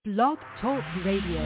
Blog Talk Radio.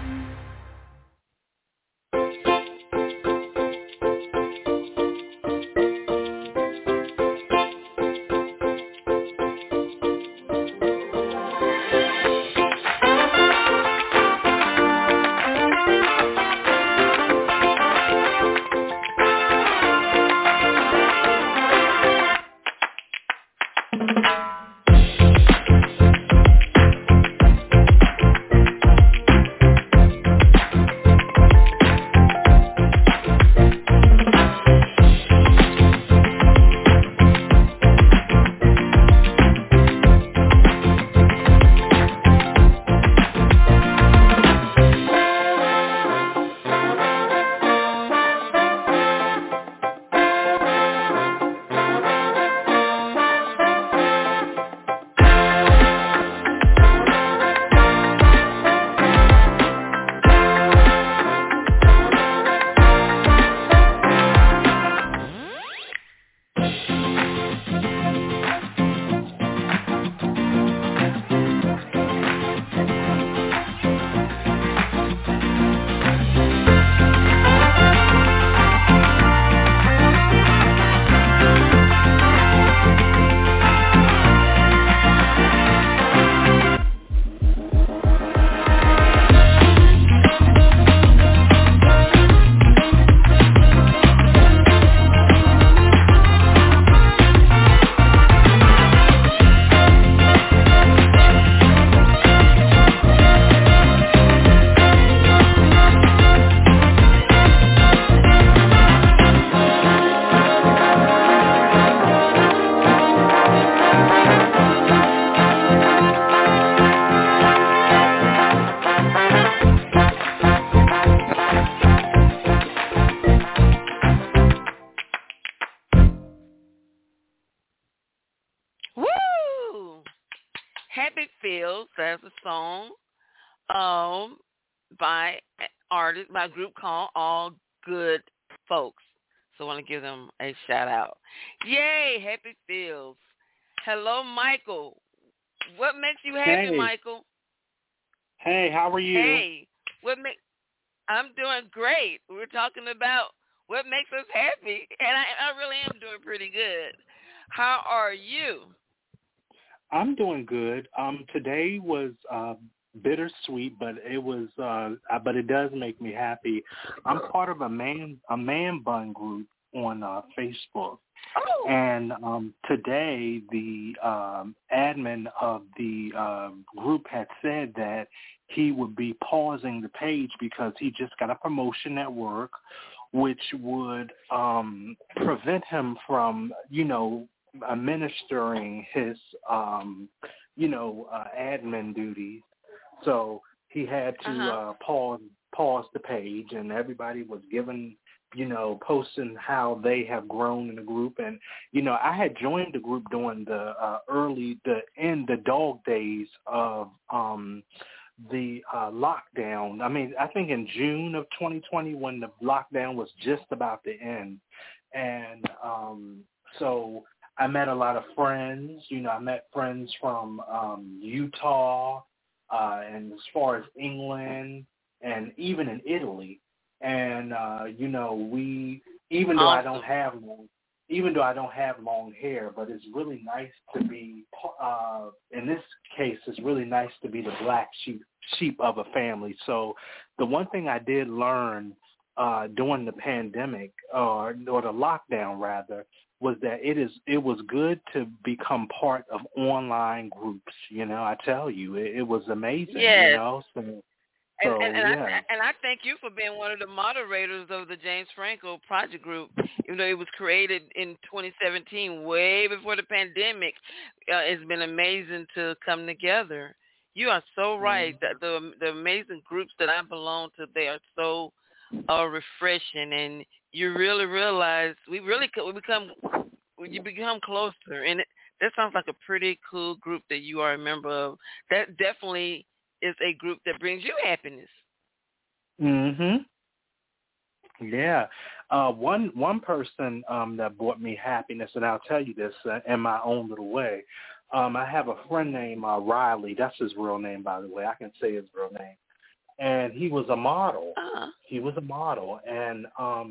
By a group called All Good Folks. So I want to give them a shout out. Yay, Happy Feels. Hello, Michael. What makes you happy, Hey. Michael? Hey, how are you? Hey, I'm doing great. We're talking about what makes us happy, and I really am doing pretty good. How are you? I'm doing good. Today was bittersweet, but it does make me happy. I'm part of a man bun group on Facebook. Oh. And today the admin of the group had said that he would be pausing the page because he just got a promotion at work, which would prevent him from, administering his, admin duties. So he had to pause the page, and everybody was given, posting how they have grown in the group. And, I had joined the group during the dog days of the lockdown. I mean, I think in June of 2020 when the lockdown was just about to end. And so I met a lot of friends. I met friends from Utah, and as far as England and even in Italy. And, though I don't have long hair, but it's really nice to be, in this case, it's really nice to be the black sheep of a family. So the one thing I did learn during the pandemic, or the lockdown rather, was that it was good to become part of online groups. I tell you, it was amazing. Yes. So, and I thank you for being one of the moderators of the James Franco Project Group. Even though it was created in 2017, way before the pandemic, it's been amazing to come together. You are so right. The amazing groups that I belong to, they are so refreshing, and you really realize you become closer, and that sounds like a pretty cool group that you are a member of. That definitely is a group that brings you happiness. Mhm. Yeah. One person that brought me happiness, and I'll tell you this in my own little way. I have a friend named Riley. That's his real name, by the way. I can say his real name. And he was a model. Uh-huh. He was a model, and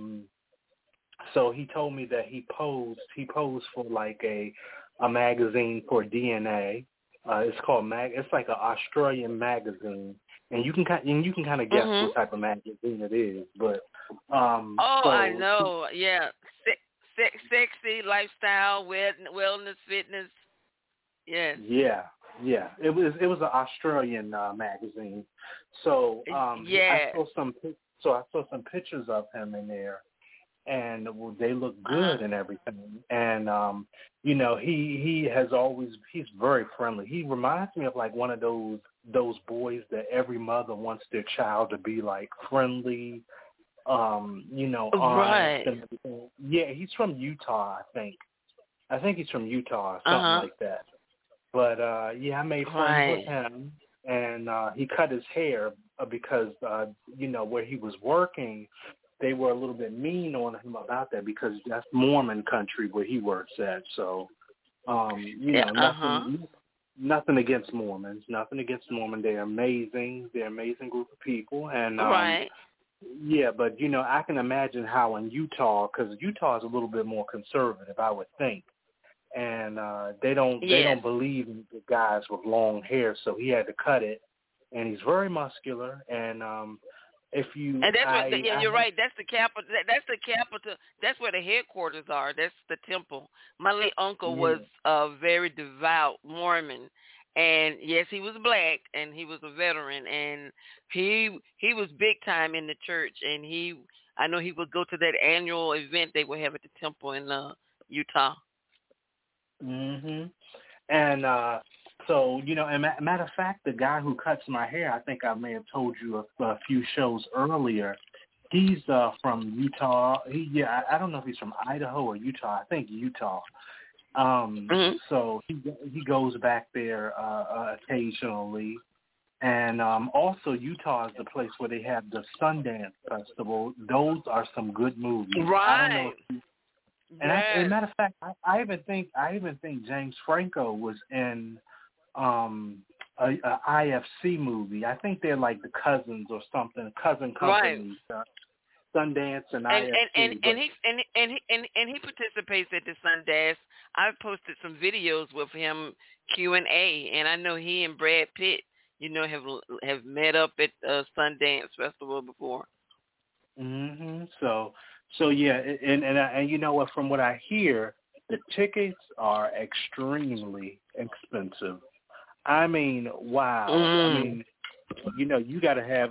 so he told me that he posed. He posed for like a magazine for DNA. It's called It's like an Australian magazine, and you can kind of guess Mm-hmm. what type of magazine it is. But Oh, so I know. Yeah, sexy lifestyle, wellness, fitness. Yes. yeah. It was an Australian magazine. So Yeah. I saw some pictures of him in there, and they look good and everything. And he has always, he's very friendly. He reminds me of like one of those boys that every mother wants their child to be like friendly, honest Right. and everything. Yeah, he's from Utah, I think. I think he's from Utah, or something like that. But I made friends with him, and he cut his hair because where he was working, they were a little bit mean on him about that because that's Mormon country where he works at. So, nothing against Mormons, nothing against Mormon. They're amazing. They're an amazing group of people, and yeah, but I can imagine how in Utah, because Utah is a little bit more conservative, I would think. And they don't believe in the guys with long hair, so he had to cut it. And he's very muscular. And you're right. That's the capital. That's the capital. That's where the headquarters are. That's the temple. My late uncle was a very devout Mormon, and yes, he was black, and he was a veteran, and he was big time in the church. And I know he would go to that annual event they would have at the temple in Utah. Mhm. And so and matter of fact, the guy who cuts my hair, I think I may have told you a few shows earlier. He's from Utah. I don't know if he's from Idaho or Utah. I think Utah. So he goes back there occasionally. And also Utah is the place where they have the Sundance Festival. Those are some good movies. Right. I don't know if and as a matter of fact, I even think James Franco was in a IFC movie. I think they're like the cousins or something, cousin companies, Sundance and IFC. And he participates at the Sundance. I've posted some videos with him Q&A, and I know he and Brad Pitt, have met up at Sundance Festival before. Mhm. So yeah, and you know what? From what I hear, the tickets are extremely expensive. I mean, wow. I mean, you got to have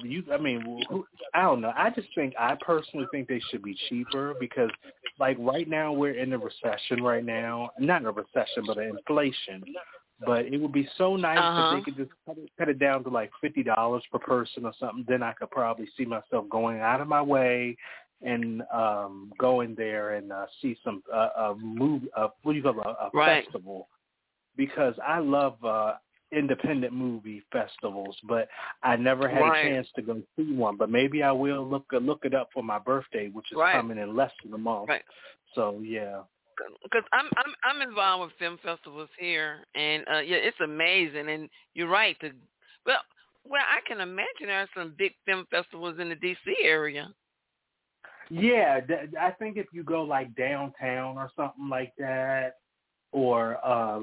I don't know. I personally think they should be cheaper because, like, right now we're in a recession. Right now, not a recession, but an inflation. But it would be so nice if they could just cut it down to like $50 per person or something. Then I could probably see myself going out of my way and going there and see some movie, festival, because I love independent movie festivals, but I never had a chance to go see one. But maybe I will look it up for my birthday, which is coming in less than a month. Right. So yeah. Because I'm involved with film festivals here, and it's amazing. And you're right. Well, I can imagine there are some big film festivals in the D.C. area. Yeah, I think if you go like downtown or something like that, or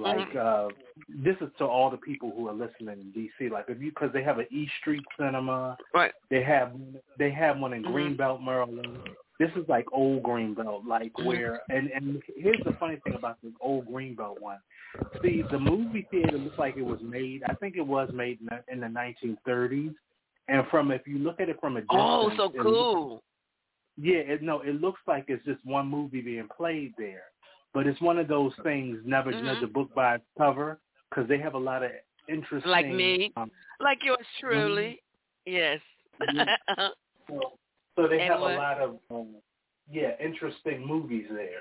this is to all the people who are listening in D.C. Like because they have an East Street Cinema, right? They have one in Greenbelt, Maryland. This is like old Greenbelt, like where and here's the funny thing about the old Greenbelt one. See, the movie theater looks like it was made. I think it was made in the 1930s, and if you look at it from a distance, oh, so cool. It looks like it's just one movie being played there. But it's one of those things, never judge a book by its cover, because they have a lot of interesting... Like me, like yours truly, yes. So they have a lot of, interesting movies there.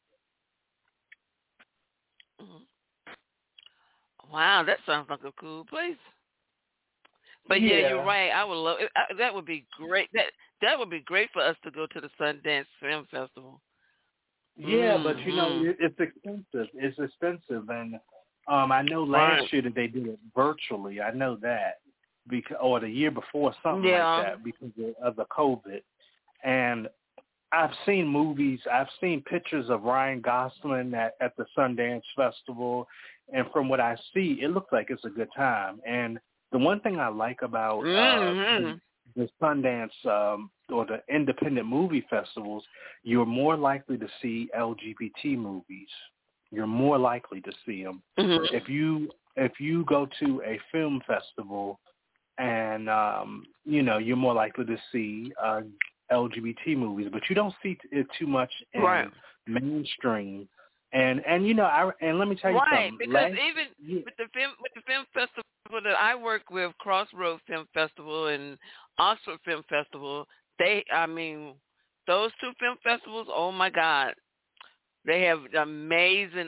Wow, that sounds like a cool place. But yeah, you're right. I would love it. That would be great. That would be great for us to go to the Sundance Film Festival. Yeah, but it's expensive. It's expensive, and I know Right. last year that they did it virtually. I know that, because, or the year before, something like Yeah. that, because of the COVID. And I've seen movies. I've seen pictures of Ryan Gosling at the Sundance Festival, and from what I see, it looks like it's a good time. And the one thing I like about Mm-hmm. the Sundance or the independent movie festivals, you're more likely to see LGBT movies. You're more likely to see them. Mm-hmm. If you go to a film festival, and you're more likely to see LGBT movies, but you don't see it too much in Right. mainstream. And let me tell you Right, something. because even with the film festival that I work with, Crossroads Film Festival and Oxford Film Festival, those two film festivals, oh my God, they have amazing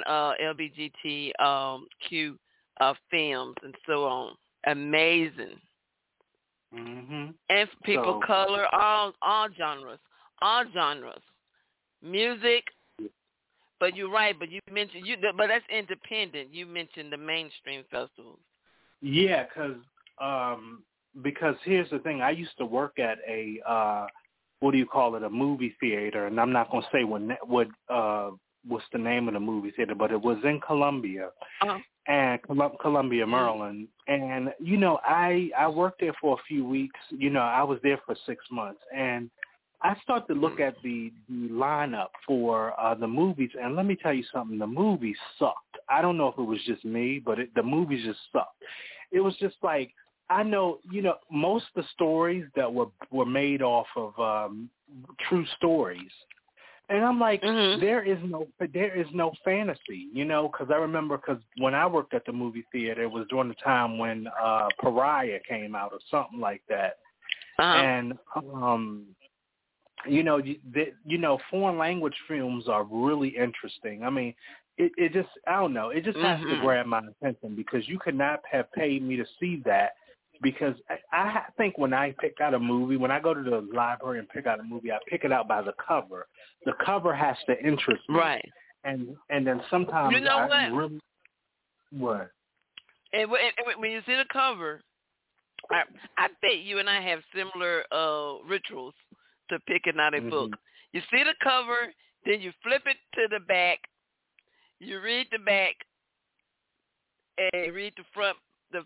LGBTQ films and so on. Amazing. Mm-hmm. And people of color, all genres, music. But you're right. But you mentioned but that's independent. You mentioned the mainstream festivals. Yeah, because here's the thing. I used to work at a a movie theater, and I'm not going to say what's the name of the movie theater, but it was in Columbia. Uh-huh. And Columbia, Maryland. And, I worked there for a few weeks. I was there for 6 months. And I started to look at the lineup for the movies. And let me tell you something. The movies sucked. I don't know if it was just me, but the movies just sucked. It was just like, I know, most of the stories that were made off of true stories. And I'm like, there is no fantasy, because I remember, when I worked at the movie theater, it was during the time when Pariah came out or something like that. And, foreign language films are really interesting. I mean, it just, I don't know, it just has to grab my attention, because you could not have paid me to see that. Because I think when I pick out a movie, when I go to the library and pick out a movie, I pick it out by the cover. The cover has to interest me. Right. And then sometimes really, what? And when you see the cover, I bet you and I have similar rituals to picking out a book. You see the cover, then you flip it to the back, you read the back, and you read the front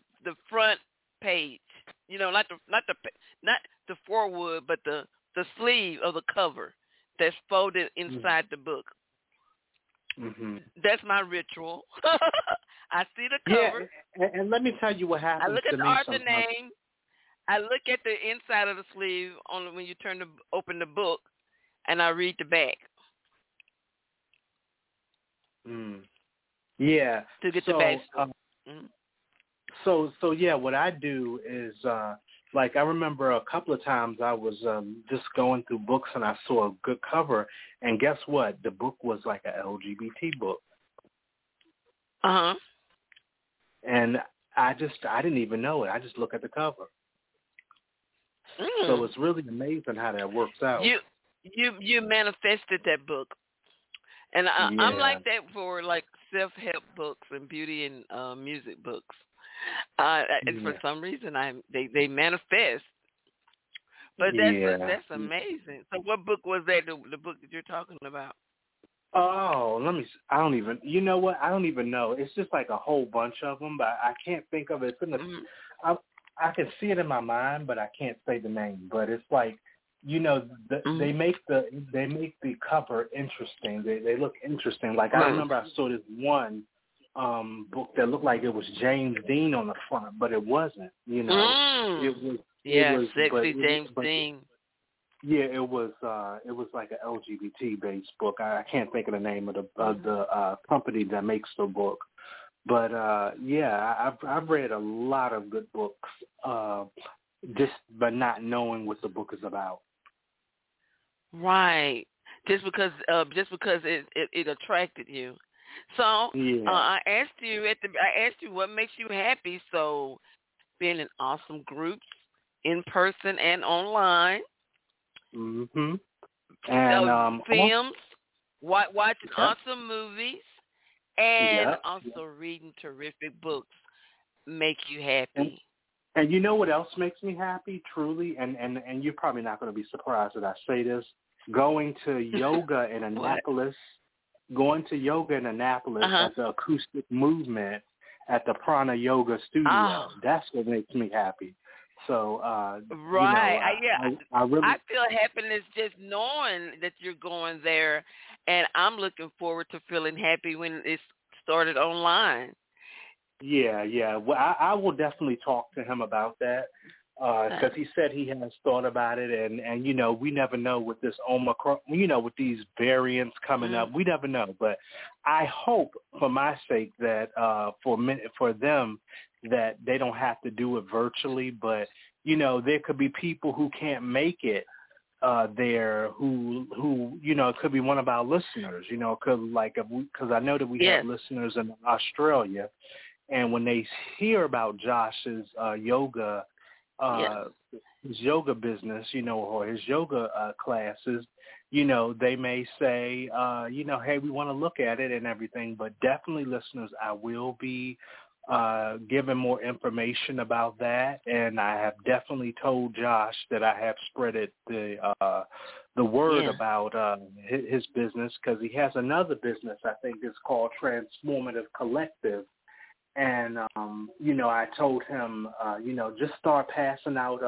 page. Not the foreword, but the sleeve of the cover that's folded inside the book. That's my ritual. I see the cover. Yeah, and let me tell you what happens. I look at to the me author sometimes. name. I look at the inside of the sleeve when you open the book, and I read the back. Yeah. To get the back. So yeah, what I do is, like, I remember a couple of times I was just going through books and I saw a good cover, and guess what? The book was like an LGBT book. And I didn't even know it. I just look at the cover. So it's really amazing how that works out. You manifested that book. And I'm like that for like self-help books and beauty and music books. And for some reason, they manifest. But that's amazing. So what book was that? The book that you're talking about? Oh, I don't even. You know what? I don't even know. It's just like a whole bunch of them, but I can't think of it. It's I can see it in my mind, but I can't say the name. But it's like, they make the cover interesting. They look interesting. Like I remember I saw this one book that looked like it was James Dean on the front, but it wasn't. It was sexy James Dean. Yeah, it was like an LGBT based book. I can't think of the name of the company that makes the book. But I've read a lot of good books, just by not knowing what the book is about. Right. Just because it attracted you. So I asked you what makes you happy. So being in awesome groups, in person and online. And films, watching awesome movies, and Yeah. also reading terrific books make you And happy. and you know what else makes me happy, truly, and you're probably not going to be surprised that I say this. Going to yoga in What? Annapolis, going to yoga in Annapolis Uh-huh. at the acoustic movement at the Prana Yoga Studio. Oh, That's what makes me happy. So, right. I really, I feel happiness just knowing that you're going there, and I'm looking forward to feeling happy when it's started online. yeah. Well, I will definitely talk to him about that because he said he has thought about it, and we never know with this Omicron, with these variants coming Mm. up, we never know. But I hope, for my sake, that for them that they don't have to do it virtually. But there could be people who can't make it there who it could be one of our listeners. Because I know that we have Yes. listeners in Australia. And when they hear about Josh's yoga, Yes. his yoga business, or his yoga classes, they may say, hey, we want to look at it and everything. But definitely, listeners, I will be giving more information about that. And I have definitely told Josh that I have spreaded the word Yeah. about his business, because he has another business, I think it's called Transformative Collective. And, I told him, just start passing out,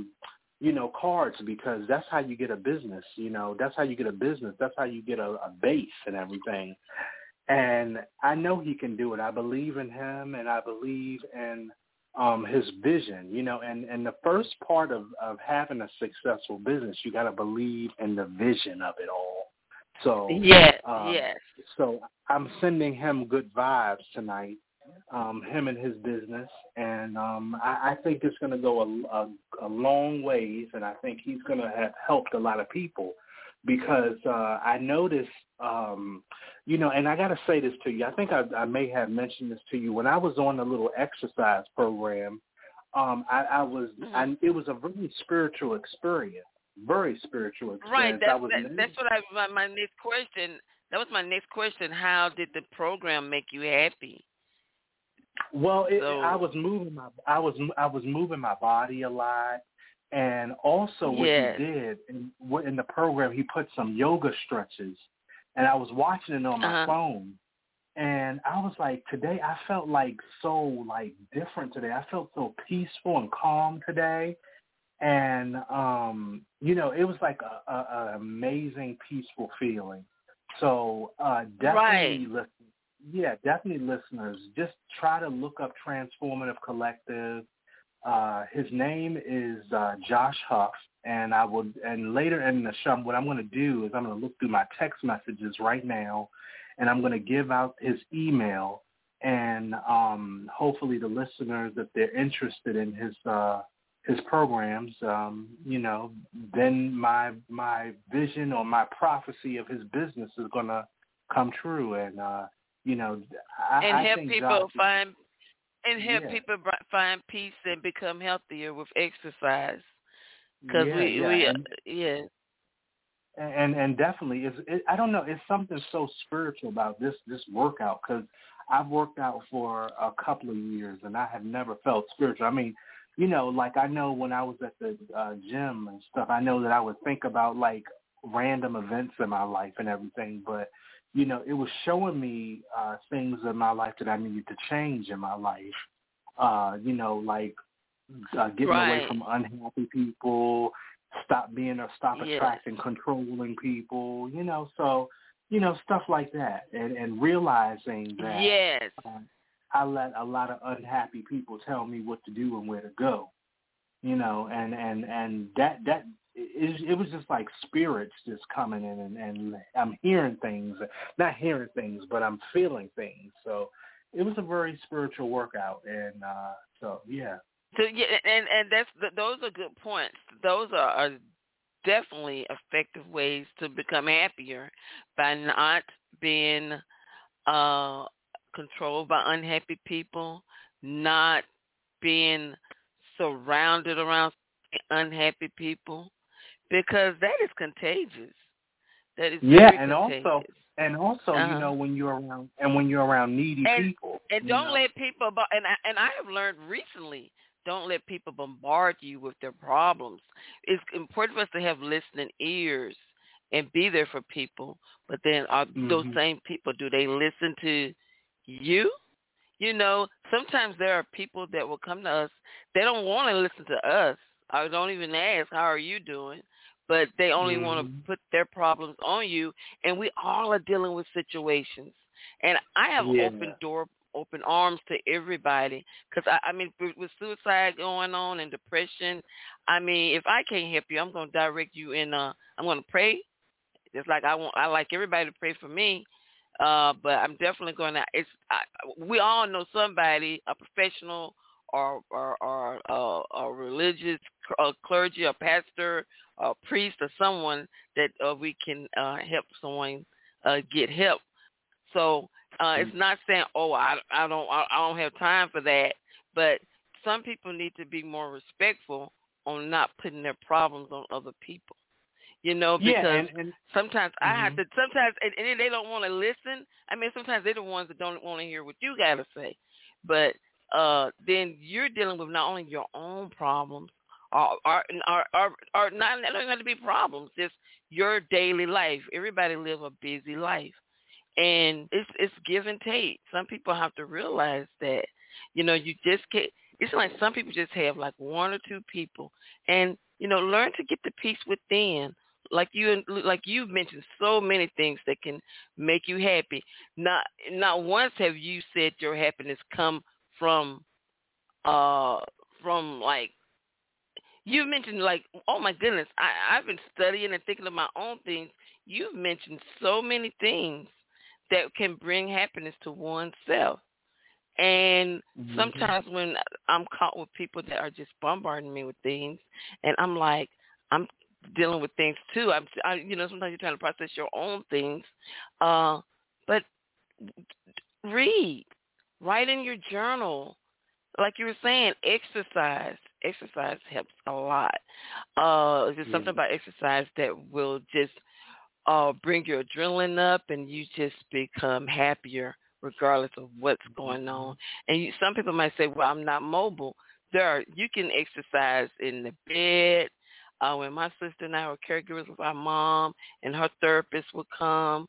cards, because that's how you get a business. That's how you get a business. That's how you get a base and everything. And I know he can do it. I believe in him, and I believe in his vision, and the first part of having a successful business, you got to believe in the vision of it all. So, Yes. So I'm sending him good vibes tonight. Him and his business, and I think it's going to go a long ways, and I think he's going to have helped a lot of people, because I noticed, and I got to say this to you. I think I may have mentioned this to you when I was on the little exercise program. It was a very spiritual experience. Very spiritual Right. experience. That's what my next question. That was my next question. How did the program make you happy? Well, I was moving my body a lot, and also what he did in the program, he put some yoga stretches, and I was watching it on my phone, and I was like, today I felt so different today. I felt so peaceful and calm today, and it was like a amazing peaceful feeling. So definitely listen. Yeah, definitely, listeners. Just try to look up Transformative Collective. His name is Josh Huff, and later in the show, what I'm going to do is I'm going to look through my text messages right now, and I'm going to give out his email, and hopefully the listeners, if they're interested in his programs, then my vision or my prophecy of his business is going to come true, and I help think people Josh, people find peace and become healthier with exercise. Because and definitely I don't know, it's something so spiritual about this workout, because I've worked out for a couple of years and I have never felt spiritual. I mean, I know when I was at the gym and stuff, I know that I would think about random events in my life and everything, but it was showing me things in my life that I needed to change in my life. Getting away from unhappy people, stop attracting controlling people, so, stuff like that. And realizing that I let a lot of unhappy people tell me what to do and where to go, and that it was just like spirits just coming in, and I'm hearing things, not hearing things, but I'm feeling things. So it was a very spiritual workout, and so yeah. So and those are good points. Those are definitely effective ways to become happier by not being controlled by unhappy people, not being surrounded around unhappy people, because that is contagious. That is very contagious. And also, when you're around needy people, and don't let people. And I have learned recently, don't let people bombard you with their problems. It's important for us to have listening ears and be there for people. But then, are those same people? Do they listen to you? Sometimes there are people that will come to us. They don't want to listen to us. I don't even ask, how are you doing? But they only want to put their problems on you. And we all are dealing with situations. And I have open arms to everybody. Because, with suicide going on and depression, if I can't help you, I'm going to direct you in, I'm going to pray. Just like I like everybody to pray for me. But I'm definitely going to. We all know somebody, a professional or a religious clergy, a pastor, a priest, or someone that we can help someone get help. So it's not saying, I don't have time for that. But some people need to be more respectful on not putting their problems on other people. Because sometimes I have to, and they don't want to listen. Sometimes they're the ones that don't want to hear what you got to say. But then you're dealing with not only your own problems, or not, they don't have to be problems, just your daily life. Everybody live a busy life. And it's give and take. Some people have to realize that, you just can't. It's like some people just have like one or two people. And, learn to get the peace within. Like you've mentioned so many things that can make you happy. Not once have you said your happiness come from like, you mentioned like, oh my goodness, I've been studying and thinking of my own things. You've mentioned so many things that can bring happiness to oneself. And sometimes when I'm caught with people that are just bombarding me with things, and I'm like, I'm dealing with things too. Sometimes you're trying to process your own things, but write in your journal, like you were saying. Exercise helps a lot. There's something about exercise that will just bring your adrenaline up, and you just become happier regardless of what's going on. And some people might say, well, I'm not mobile. You can exercise in the bed. When my sister and I were caregivers with our mom, and her therapist would come.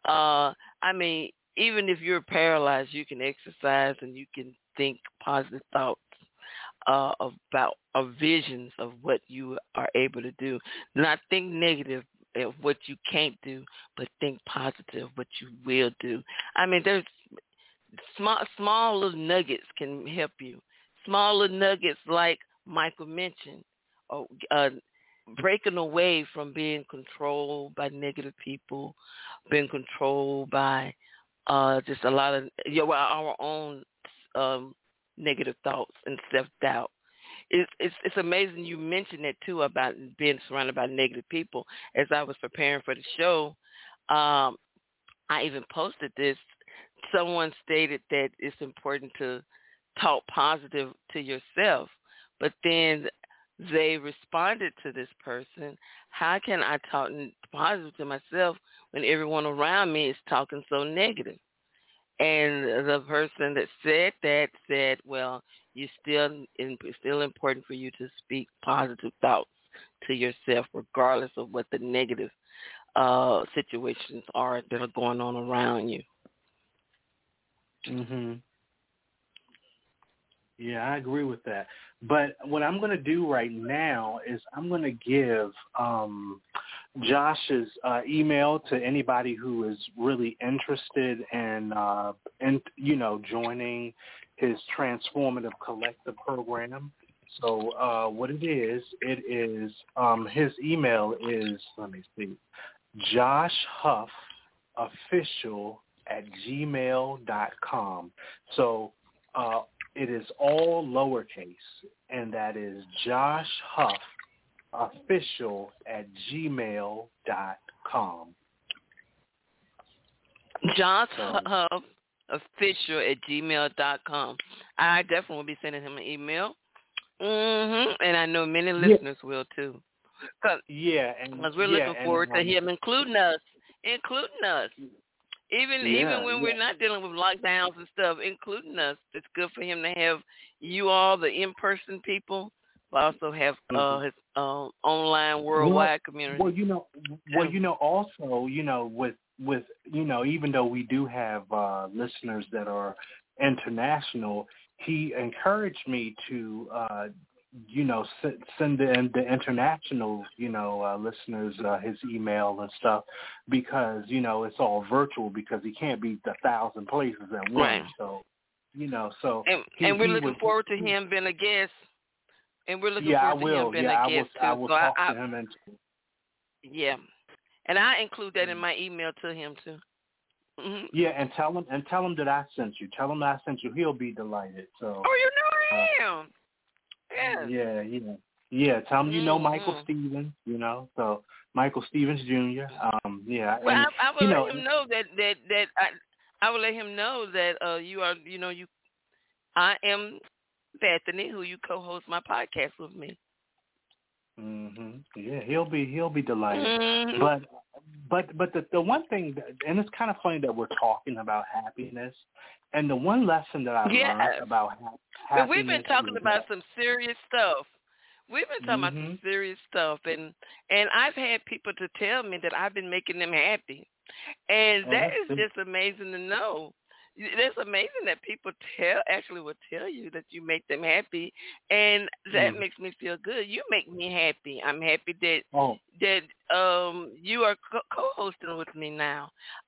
Even if you're paralyzed, you can exercise and you can think positive thoughts about visions of what you are able to do. Not think negative of what you can't do, but think positive what you will do. There's small little nuggets can help you. Small little nuggets like Michael mentioned, breaking away from being controlled by negative people, being controlled by just a lot of our own negative thoughts and self-doubt. It's amazing you mentioned that too, about being surrounded by negative people. As I was preparing for the show, I even posted this. Someone stated that it's important to talk positive to yourself, but then they responded to this person, how can I talk positive to myself when everyone around me is talking so negative? And the person that said that said, well, it's still important for you to speak positive thoughts to yourself, regardless of what the negative situations are that are going on around you. Yeah, I agree with that. But what I'm going to do right now is I'm going to give Josh's email to anybody who is really interested in joining his Transformative Collective program. So what it is his email is, let me see, joshhuffofficial@gmail.com. So it is all lowercase, and that is joshhuffofficial@gmail.com. joshhuffofficial@gmail.com. I definitely will be sending him an email. And I know many listeners will too. Because we're looking forward to him including us. Even when we're not dealing with lockdowns and stuff, including us, it's good for him to have you all, the in-person people, but also have his online worldwide community. Also, with even though we do have listeners that are international, he encouraged me to send in the international listeners his email and stuff, because it's all virtual, because he can't be 1,000 places at once. Right. So and we're looking forward to him being a guest. And we're looking forward to him being a guest too. I will talk to him yeah, and I include that in my email to him too. Mm-hmm. Yeah, and tell him that I sent you. Tell him I sent you. He'll be delighted. So. Oh, you know him. Yeah. Yeah. Tell him you know Michael Stevens. So Michael Stevens Jr. Well, I will let him know that I will let him know that you are I am Bethany, who you co-host my podcast with me. Yeah, he'll be delighted. Mm-hmm. But the one thing, and it's kind of funny that we're talking about happiness, and the one lesson that I've learned about happiness. We've been talking about some serious stuff. We've been talking about some serious stuff, and I've had people to tell me that I've been making them happy, and that is just amazing to know. It's amazing that people will tell you that you make them happy, and that makes me feel good. You make me happy. I'm happy that you are co-hosting with me now,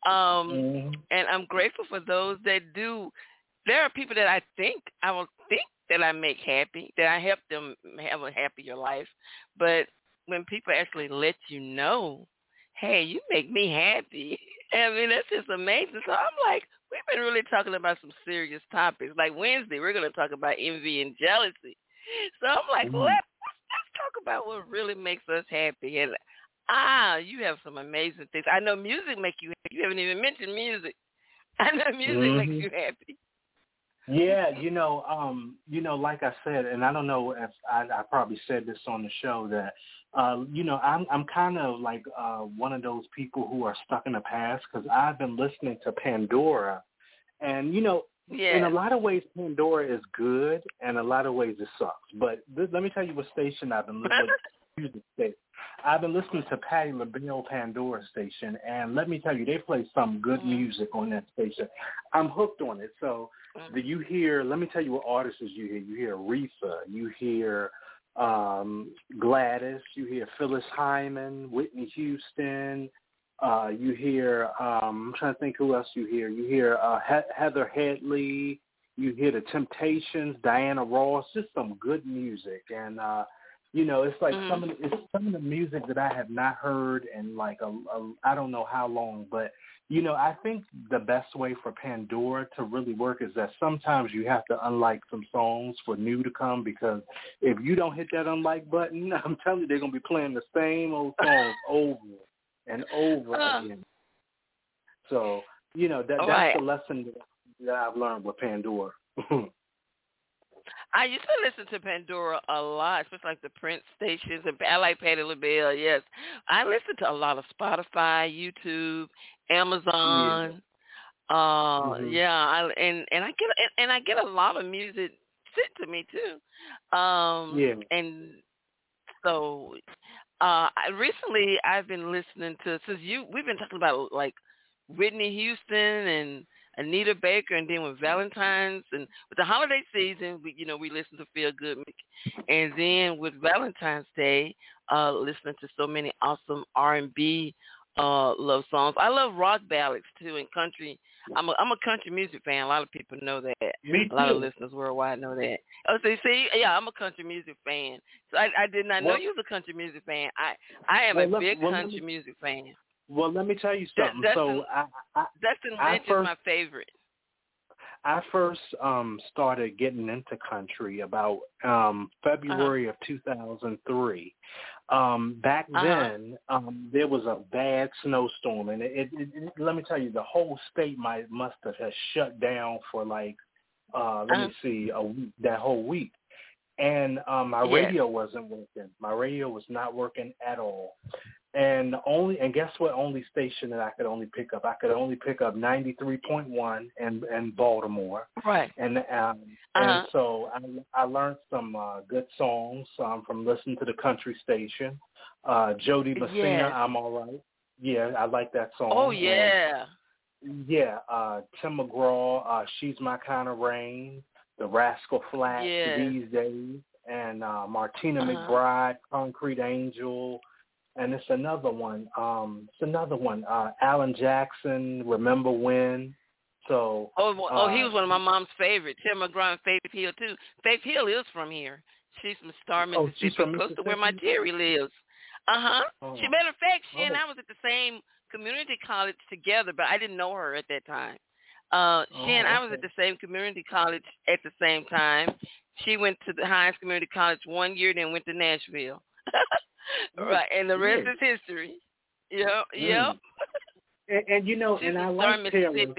and I'm grateful for those that do. There are people that I will think that I make happy, that I help them have a happier life, but when people actually let you know, hey, you make me happy, I mean, that's just amazing. So I'm like, we've been really talking about some serious topics. Like Wednesday, we're going to talk about envy and jealousy. So I'm like, let's talk about what really makes us happy. And you have some amazing things. I know music makes you happy. You haven't even mentioned music. I know music makes you happy. Yeah, like I said, and I don't know if I probably said this on the show, that I'm kind of like one of those people who are stuck in the past, because I've been listening to Pandora, and in a lot of ways Pandora is good, and a lot of ways it sucks. But let me tell you what station I've been listening to. I've been listening to Patti LaBelle Pandora station, and let me tell you, they play some good music on that station. I'm hooked on it. So you hear, let me tell you what artists you hear. You hear Aretha, you hear Gladys, you hear Phyllis Hyman, Whitney Houston, you hear, I'm trying to think who else you hear. You hear Heather Headley, you hear The Temptations, Diana Ross, just some good music. And it's like some of the music that I have not heard in like I don't know how long, but I think the best way for Pandora to really work is that sometimes you have to unlike some songs for new to come, because if you don't hit that unlike button, I'm telling you, they're gonna be playing the same old songs over and over again. So that's the lesson that I've learned with Pandora. I used to listen to Pandora a lot, especially like the Prince stations, and I like Patti LaBelle. Yes, I listen to a lot of Spotify, YouTube, Amazon. I get a lot of music sent to me too. And so recently I've been listening to, we've been talking about like Whitney Houston and Anita Baker, and then with Valentine's and with the holiday season, we listen to Feel Good music, and then with Valentine's Day, listening to so many awesome R&B love songs. I love rock ballads too, and country. I'm a country music fan. A lot of people know that. Me too. A lot of listeners worldwide know that. Oh, so you see, I'm a country music fan. So I did not know you was a country music fan. I am a big country music fan. Well, let me tell you something. Dustin Lynch is my favorite. I first started getting into country about February of 2003. Back then, there was a bad snowstorm, and it let me tell you, the whole state must have shut down for like a week, that whole week. And my radio wasn't working. My radio was not working at all. And guess what? Only station that I could only pick up. I could only pick up 93.1 in Baltimore. Right. And so I learned some good songs from listening to the country station. Jody Messina, yes. I'm All Right. Yeah, I like that song. Oh yeah. And, Tim McGraw, She's My Kind of Rain, The Rascal Flatts, These Days, and Martina McBride, Concrete Angel. And it's another one. Alan Jackson, Remember When. So. He was one of my mom's favorites. Tim McGraw and Faith Hill too. Faith Hill is from here. She's from Star, Mississippi, close to where my Terry lives. Oh. She, matter of fact, she and I was at the same community college together, but I didn't know her at that time. She and I was at the same community college at the same time. She went to the Hines Community College one year, then went to Nashville. Right, and the rest is history. Yep. And you know, she's and I like Taylor.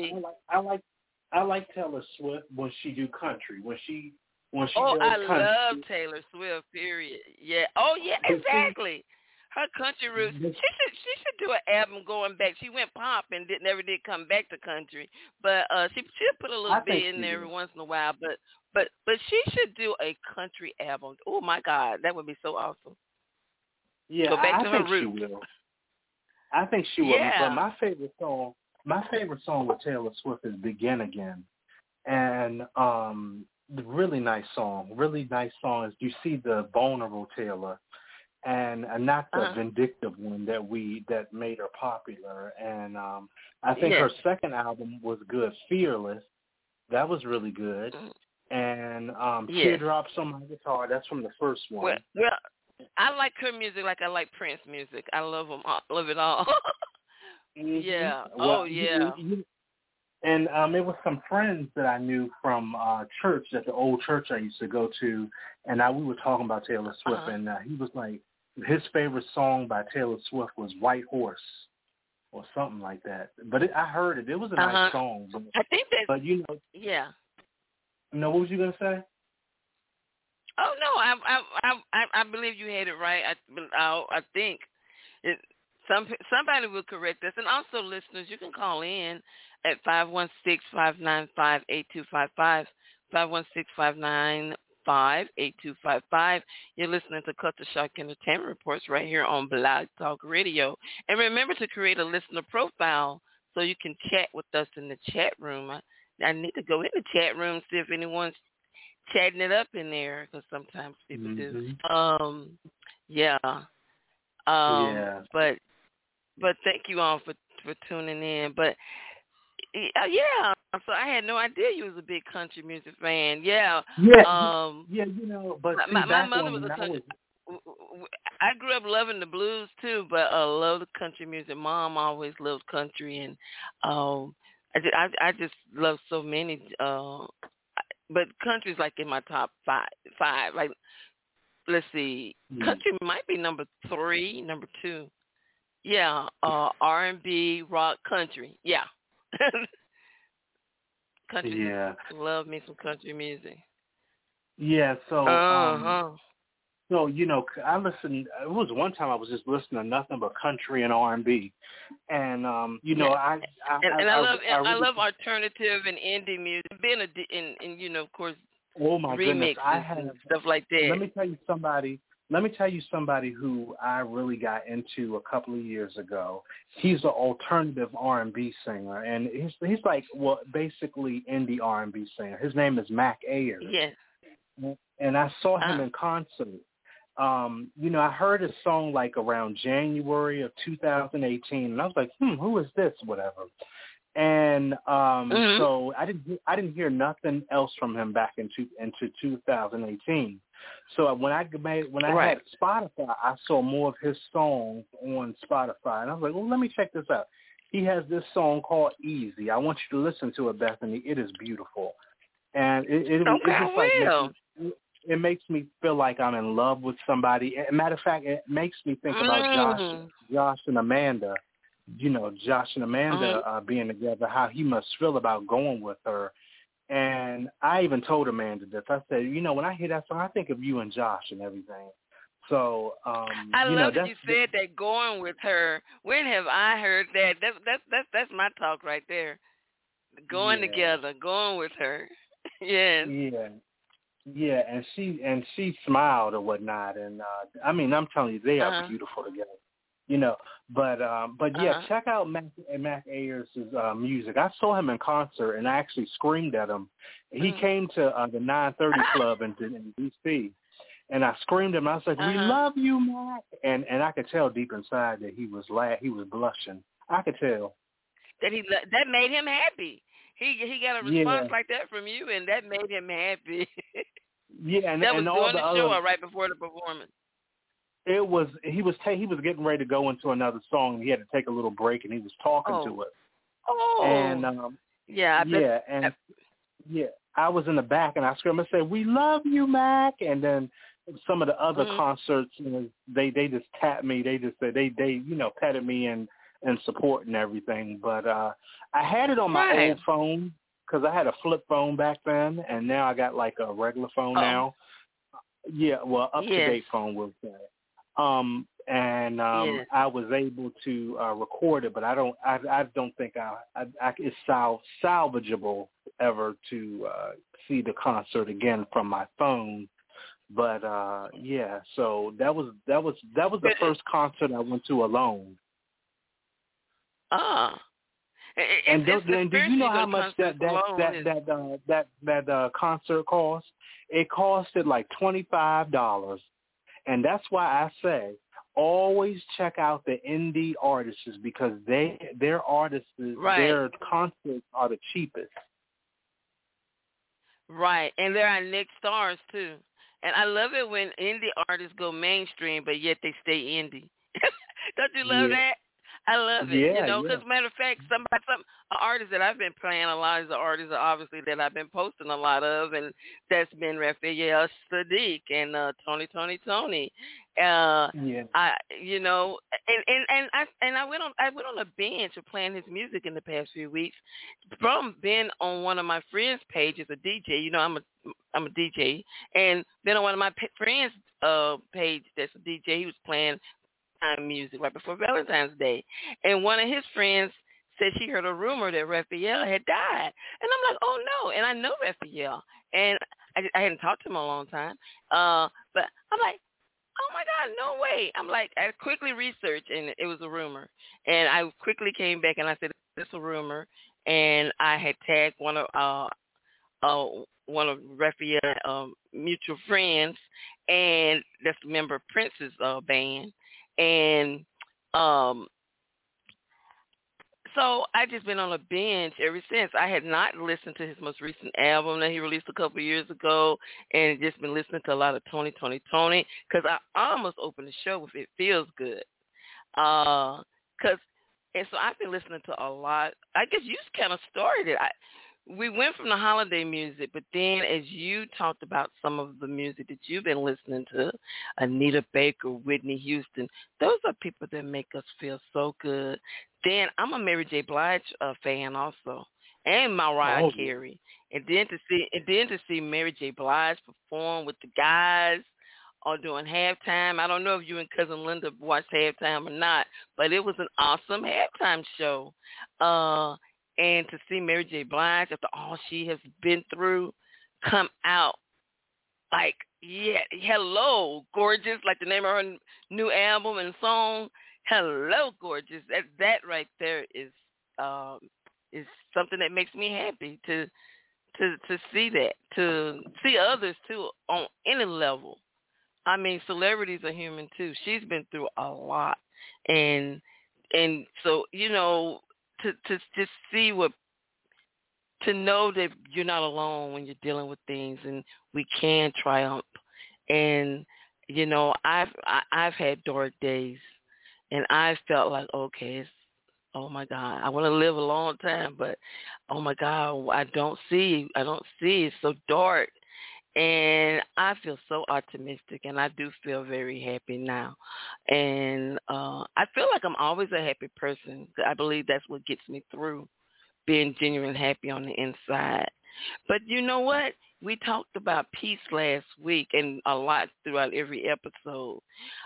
I like Taylor Swift when she do country. When she does country. Love Taylor Swift. Period. Yeah. Oh yeah, exactly. Her country roots. She should do an album going back. She went pop and never did come back to country, but she'll put a little bit in there every once in a while. But she should do a country album. Oh my God, that would be so awesome. Yeah, go back to her roots. She will. I think she will. Yeah. But my favorite song with Taylor Swift is "Begin Again," and really nice song. Really nice song. You see the vulnerable Taylor, and not the vindictive one that made her popular. And I think her second album was good. "Fearless," that was really good. And "Teardrops on My Guitar," that's from the first one. Well, I like her music like I like Prince music. I love them. Love it all. Yeah. Well, and it was some friends that I knew from church, at the old church I used to go to, and we were talking about Taylor Swift, and he was like, his favorite song by Taylor Swift was "White Horse" or something like that. But I heard it. It was a nice song. But, I think that. But you know. Yeah. No, what was you gonna say? Oh no, I believe you had it right. I think somebody will correct us, and also listeners, you can call in at 516-595-8255, 516-595-8255. You're listening to Culture Shock Entertainment Reports right here on Blog Talk Radio, and remember to create a listener profile so you can chat with us in the chat room. I need to go in the chat room see if anyone's chatting it up in there, because sometimes people do. But thank you all for tuning in. But so I had no idea you was a big country music fan. Yeah. You know, but my mother was a country. I grew up loving the blues too, but I love the country music. Mom always loved country, and I just love so many. But country's like in my top five. Like, let's see, country might be number 3, number 2. Yeah, R&B, rock, country. Yeah. Country. Yeah. Love me some country music. Yeah. So. So, you know, I listened. It was one time I was just listening to nothing but country and R&B, and you know, I love alternative and indie music. Being and you know, of course, remixes and stuff like that. Let me tell you somebody who I really got into a couple of years ago. He's an alternative R&B singer, and he's like, well, basically indie R&B singer. His name is Mac Ayers. Yes. And I saw him in concert. You know, I heard his song like around January of 2018, and I was like, who is this? Whatever. And so I didn't hear nothing else from him back into 2018. So when I had Spotify, I saw more of his songs on Spotify, and I was like, well, let me check this out. He has this song called Easy. I want you to listen to it, Bethany. It is beautiful, and it's just like it makes me feel like I'm in love with somebody. Matter of fact, it makes me think about Josh and Amanda. You know, Josh and Amanda being together, how he must feel about going with her. And I even told Amanda this. I said, you know, when I hear that song, I think of you and Josh and everything. So, I you know, love that you said that, going with her. When have I heard that? That's my talk right there. Going yeah, together, going with her. Yes. yeah. Yeah, and she smiled or whatnot, and I mean, I'm telling you, they are Uh-huh. beautiful together, you know. But yeah, Uh-huh. check out Mac Ayers' music. I saw him in concert, and I actually screamed at him. He Uh-huh. came to the 930 Club in D.C., and I screamed at him. I was like, "We Uh-huh. love you, Mac," and I could tell deep inside that he was blushing. I could tell. That made him happy. He got a response Yeah, like that from you, and that made him happy. yeah, That was and all during the the show other. or right before the performance? It was he was getting ready to go into another song. He had to take a little break, and he was talking Oh. to it. Oh. And Yeah, I bet. yeah, and yeah, I was in the back, and I screamed and said, "We love you, Mac." And then some of the other Mm-hmm. concerts, you know, they just tapped me. They just said they you know, petted me and support and everything. But I had it on my Right. old phone because I had a flip phone back then, and now I got like a regular phone Oh. now. Yeah, well, up to Yes. date phone will say. And Yes. I was able to record it, but I don't think it's salvageable ever to see the concert again from my phone. But yeah, so that was the first concert I went to alone. Ah. And It's the do experience you know you go how to much concerts alone is. that concert cost? It costed like $25. And that's why I say always check out the indie artists because their artists, Right. their concerts are the cheapest. Right. And there are Nick stars too. And I love it when indie artists go mainstream, but yet they stay indie. Don't you love Yeah, that? I love it, yeah, because matter of fact, an artist that I've been playing a lot is the artist obviously that I've been posting a lot of, and that's been Raphael Sadiq and Tony. yeah. I and I went on a binge of playing his music in the past few weeks from being on one of my friends' pages, a DJ. You know, I'm a DJ, and then on one of my friends' page that's a DJ, he was playing time music right before Valentine's Day. And one of his friends said she heard a rumor that Raphael had died. And I'm like, oh, no. And I know Raphael. And I hadn't talked to him in a long time. But I'm like, oh, my God, no way. I'm like, I quickly researched, and it was a rumor. And I quickly came back, and I said, it's a rumor. And I had tagged one of Raphael's mutual friends, and that's a member of Prince's band. And so I just been on a binge ever since. I had not listened to his most recent album that he released a couple of years ago, and just been listening to a lot of Tony, because I almost opened the show with It Feels Good. And so I've been listening to a lot. I guess you kind of started it. We went from the holiday music, but then as you talked about some of the music that you've been listening to, Anita Baker, Whitney Houston, those are people that make us feel so good. Then I'm a Mary J. Blige fan also, and Mariah Carey. And then to see Mary J. Blige perform with the guys or doing halftime. I don't know if you and Cousin Linda watched halftime or not, but it was an awesome halftime show. And to see Mary J. Blige, after all she has been through, come out like, yeah, hello, gorgeous, like the name of her new album and song, hello, gorgeous. That right there is something that makes me happy to see that, to see others too on any level. I mean, celebrities are human too. She's been through a lot, and so to just see to know that you're not alone when you're dealing with things, and we can triumph. And I've had dark days, and I felt like, okay, oh my God, I want to live a long time, but oh my God, I don't see. It's so dark. And I feel so optimistic, and I do feel very happy now. And I feel like I'm always a happy person. I believe that's what gets me through, being genuine happy on the inside. But you know what? we talked about peace last week and a lot throughout every episode.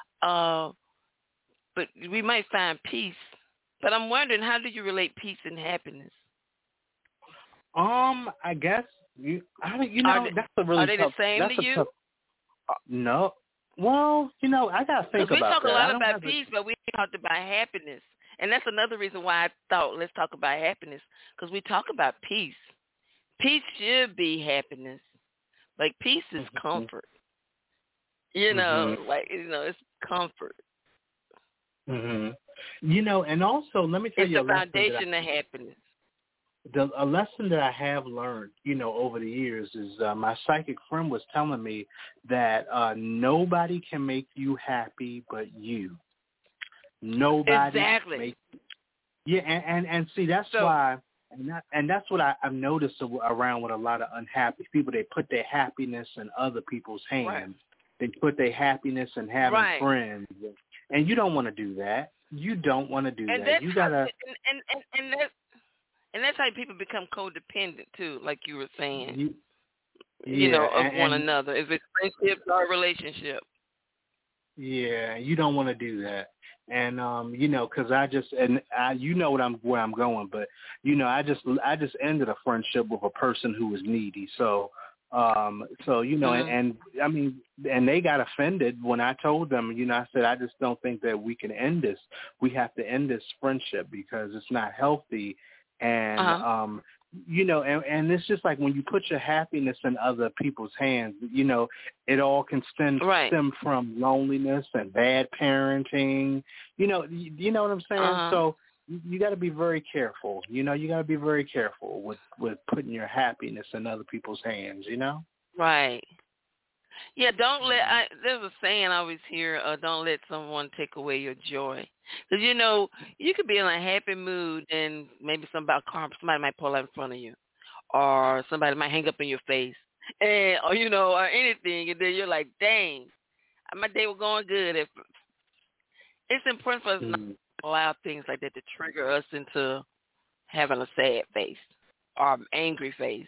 But we might find peace. But I'm wondering, how do you relate peace and happiness? I guess that's a really are they tough. The same that's to a you? Tough, no. Well, I gotta think about that. We talk a lot about peace, but we talked about happiness, and that's another reason why I thought let's talk about happiness, because we talk about peace. Peace should be happiness. Like peace is comfort. It's comfort. And also let me tell you, it's the foundation of happiness. A lesson that I have learned, over the years is my psychic friend was telling me that nobody can make you happy but you. Nobody. Exactly. And see, that's why, and that's what I've noticed around with a lot of unhappy people. They put their happiness in other people's hands. Right. They put their happiness in having friends, and you don't want to do that. You don't want to do that. You gotta. And that's how people become codependent too, like you were saying. Of one another. If it's friendship or relationship. Yeah, you don't want to do that. And because you know where I'm going, but I just ended a friendship with a person who was needy. So and I mean, and they got offended when I told them, I said, I just don't think that we can end this. We have to end this friendship because it's not healthy. And, and it's just like when you put your happiness in other people's hands, it all can stem from loneliness and bad parenting. You know what I'm saying? So you got to be very careful. You got to be very careful with putting your happiness in other people's hands, Right. Yeah, there's a saying I always hear, don't let someone take away your joy. Because, you could be in a happy mood and maybe somebody might pull out in front of you, or somebody might hang up in your face, or anything, and then you're like, dang, my day was going good. It's important for us not to allow things like that to trigger us into having a sad face or an angry face.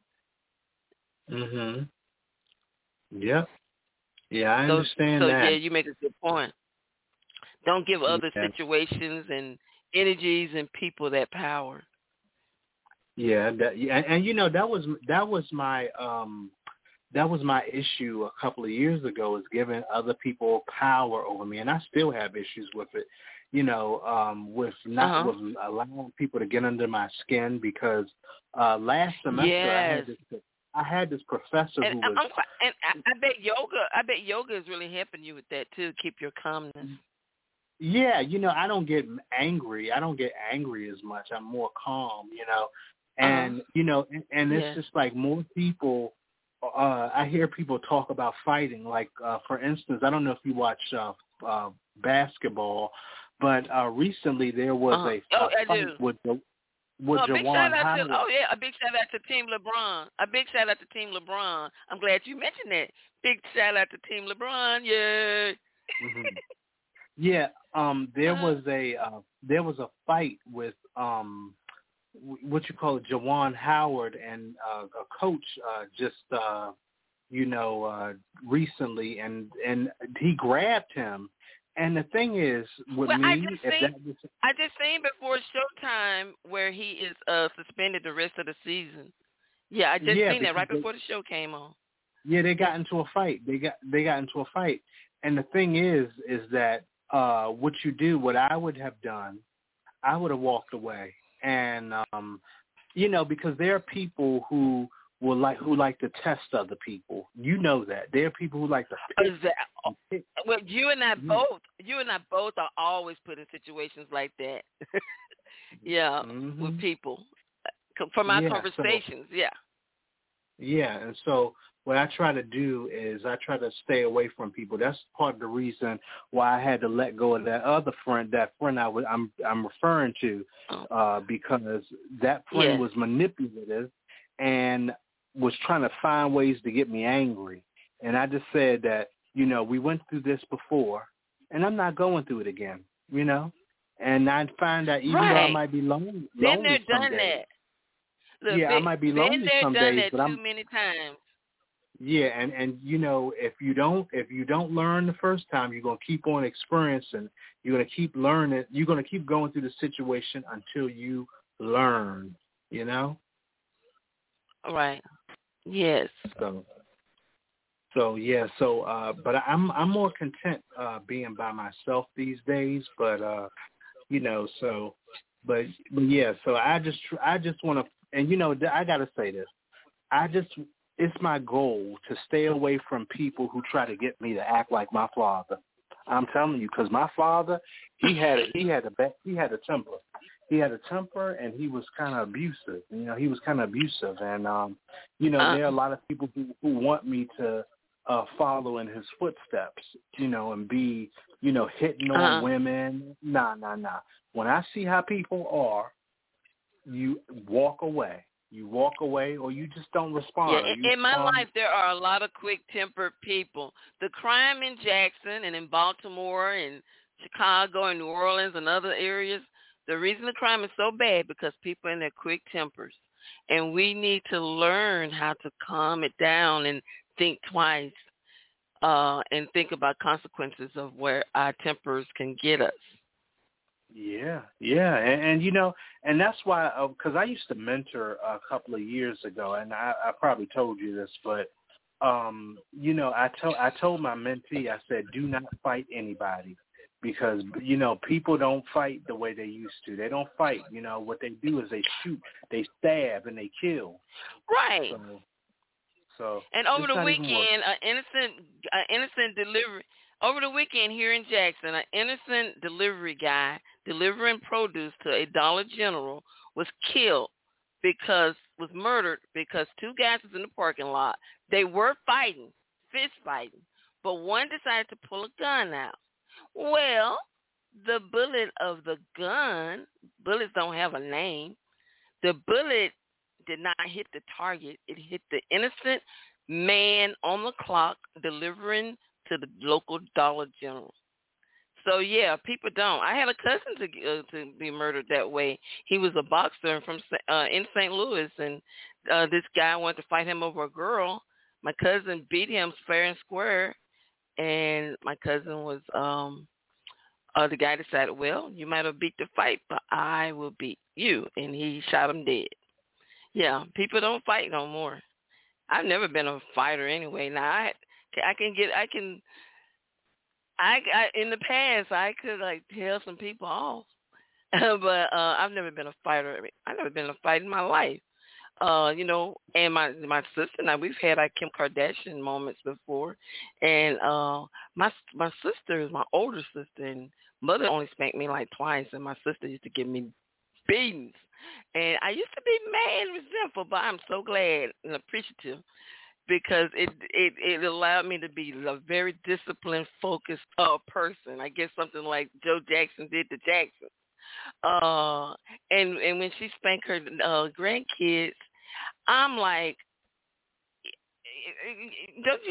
Yeah. Yeah, I understand that. So, yeah, you make a good point. Don't give other situations and energies and people that power. Yeah, and that was my issue a couple of years ago, is giving other people power over me, and I still have issues with it. With allowing people to get under my skin, because last semester I had this professor who was. I bet yoga is really helping you with that too. Keep your calmness. Yeah, I don't get angry. I don't get angry as much. I'm more calm, and and it's just like more people. I hear people talk about fighting. Like for instance, I don't know if you watch basketball, but recently there was a fight with Juwan Howard. A big shout out to Team LeBron. I'm glad you mentioned that. Big shout out to Team LeBron. Yeah. Yeah. There was a fight with what you call it, Juwan Howard, and a coach recently, and he grabbed him. And the thing is, I just seen before Showtime where he is suspended the rest of the season. Yeah, I just seen that right before the show came on. Yeah, they got into a fight. They got into a fight, and the thing is that what I would have done, I would have walked away, and because there are people who like to test other people. That there are people who like to pick. Well, you and I both are always put in situations like that. With people from our conversations. Yeah, and so what I try to do is I try to stay away from people. That's part of the reason why I had to let go of that other friend. That friend I'm referring to, because that friend was manipulative and was trying to find ways to get me angry. And I just said that, we went through this before, and I'm not going through it again, And I find that even though I might be lonely Been there, some done days, that. Look, I might be lonely some days, but too many times. Yeah, and you know, if you don't learn the first time, you're gonna keep on experiencing. You're gonna keep learning. You're gonna keep going through the situation until you learn. You know. Right. Yes. So yeah. But I'm more content being by myself these days. But you know. But yeah. So I just want to, and you know, I gotta say this. It's my goal to stay away from people who try to get me to act like my father. I'm telling you, because my father, he had a temper. He had a temper, and he was kind of abusive. You know, he was kind of abusive, and you know, there are a lot of people who want me to follow in his footsteps. You know, and be, you know, hitting on women. Nah. When I see how people are, you walk away. You walk away, or you just don't respond. Yeah, in my life, there are a lot of quick-tempered people. The crime in Jackson and in Baltimore and Chicago and New Orleans and other areas, the reason the crime is so bad because people are in their quick tempers. And we need to learn how to calm it down and think twice and think about consequences of where our tempers can get us. Yeah, and you know, and that's why, because I used to mentor a couple of years ago, and I probably told you this, but you know, I told my mentee, I said, do not fight anybody, because you know, people don't fight the way they used to. They don't fight. You know, what they do is they shoot, they stab, and they kill. Right. So and over the weekend, an innocent delivery. Over the weekend here in Jackson, an innocent delivery guy delivering produce to a Dollar General was murdered because two guys was in the parking lot. They were fist fighting, but one decided to pull a gun out. Well, the bullet of the gun, bullets don't have a name, the bullet did not hit the target. It hit the innocent man on the clock delivering to the local Dollar General. So yeah, people don't. I had a cousin to be murdered that way. He was a boxer from in St. Louis, and this guy wanted to fight him over a girl. My cousin beat him fair and square, and my cousin was the guy decided, well, you might have beat the fight, but I will beat you, and he shot him dead. Yeah, people don't fight no more. I've never been a fighter anyway. Now in the past I could like tell some people off, but I've never been a fighter. I've never been in a fight in my life. You know, and my sister and I, we've had our Kim Kardashian moments before, and my sister is my older sister, and mother only spanked me like twice, and my sister used to give me beatings. And I used to be mad and resentful, but I'm so glad and appreciative because it allowed me to be a very disciplined, focused person. I guess something like Joe Jackson did to Jackson. And when she spanked her grandkids, I'm like, don't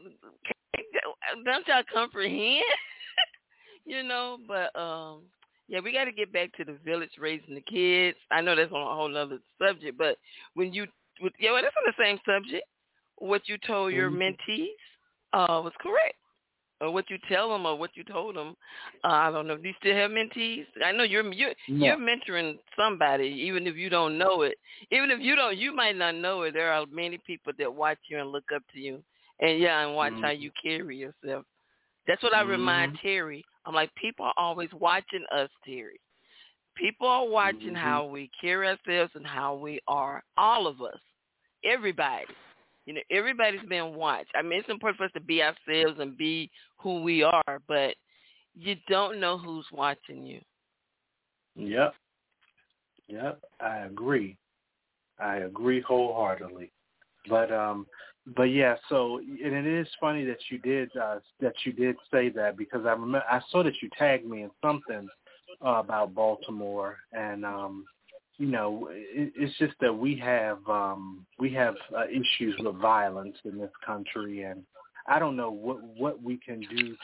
y'all comprehend? You know, but yeah, we got to get back to the village raising the kids. I know that's on a whole other subject, but that's on the same subject. What you told your mentees was correct, or what you tell them, or what you told them. I don't know. Do you still have mentees? I know you're mentoring somebody, even if you don't know it. Even if you might not know it. There are many people that watch you and look up to you, and watch how you carry yourself. That's what I remind Terry. I'm like, people are always watching us, Terry. People are watching how we carry ourselves and how we are. All of us. Everybody. You know, everybody's being watched. I mean, it's important for us to be ourselves and be who we are, but you don't know who's watching you. Yep. I agree wholeheartedly. But yeah. So, and it is funny that you did say that, because I saw that you tagged me in something about Baltimore, and you know, it's just that we have issues with violence in this country, and I don't know what we can do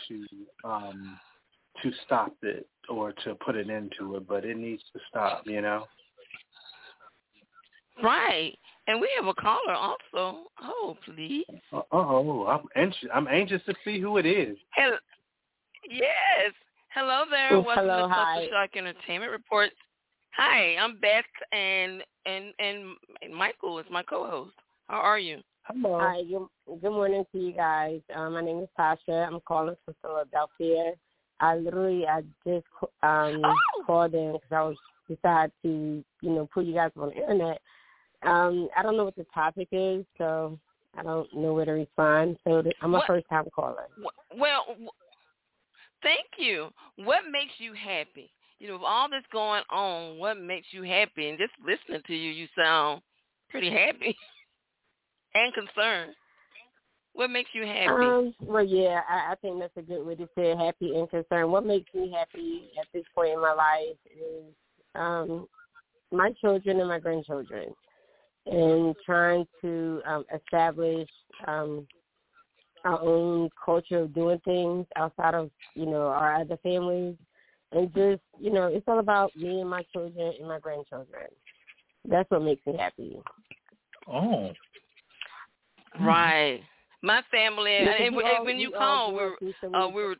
to stop it or to put an end to it, but it needs to stop, you know. Right. And we have a caller also. Oh, please. I'm anxious to see who it is. Yes. Hello there. Yes, Welcome hello, to hi. Culture Shock Entertainment Reports. Hi, I'm Beth, and Michael is my co-host. How are you? Hello. Hi, good morning to you guys. My name is Tasha. I'm calling from Philadelphia. I just called in because I was decided to, put you guys on the internet. I don't know what the topic is, so I don't know where to respond. So I'm a first-time caller. Well, thank you. What makes you happy? With all this going on, what makes you happy? And just listening to you, you sound pretty happy and concerned. What makes you happy? Well, yeah, I think that's a good way to say it, happy and concerned. What makes me happy at this point in my life is my children and my grandchildren, and trying to establish our own culture of doing things outside of, our other families. And just, it's all about me and my children and my grandchildren. That's what makes me happy. Oh. Right. My family, and when you called, we were.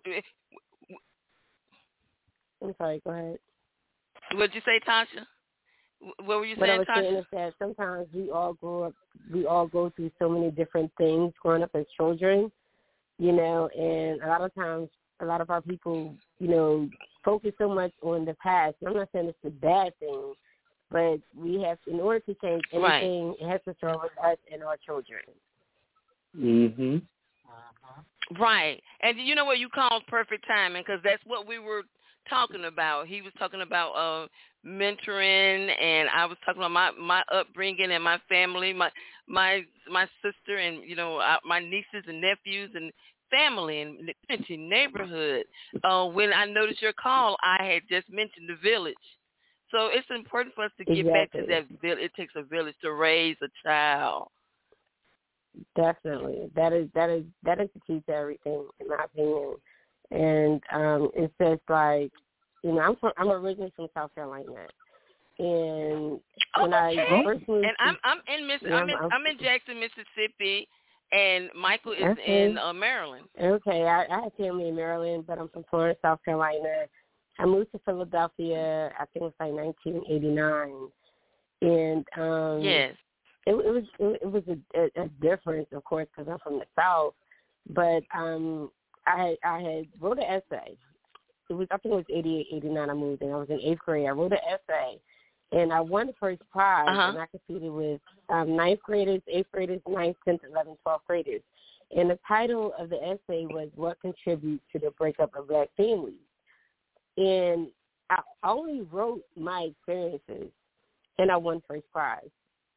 I'm sorry, go ahead. What'd you say, Tasha? What were you saying, What I was Tasha? saying is that sometimes we all go through so many different things growing up as children, and a lot of times, a lot of our people, focus so much on the past. I'm not saying it's a bad thing, but we have, in order to change anything, It has to start with us and our children. Mhm. Right. And you know what? You called perfect timing, because that's what we were talking about. He was talking about mentoring, and I was talking about my upbringing and my family, my sister, and my nieces and nephews and family and the community, neighborhood. When I noticed your call, I had just mentioned the village. So it's important for us to get back to that village. It takes a village to raise a child. Definitely, that is the key to everything, in my opinion. And it's just like, I'm originally from South Carolina, and when I first moved, and I'm in Jackson, Mississippi, and Michael is in Maryland. Okay, I have family in Maryland, but I'm from Florence, South Carolina. I moved to Philadelphia, I think it was like 1989, and yes. It was a difference, of course, because I'm from the South. But I had wrote an essay. I think it was 88, 89 I moved in. I was in 8th grade. I wrote an essay, and I won the first prize, and I competed with 9th graders, 8th graders, 9th, 10th, 11th, 12th graders. And the title of the essay was "What Contributes to the Breakup of Black Families?" And I only wrote my experiences, and I won first prize.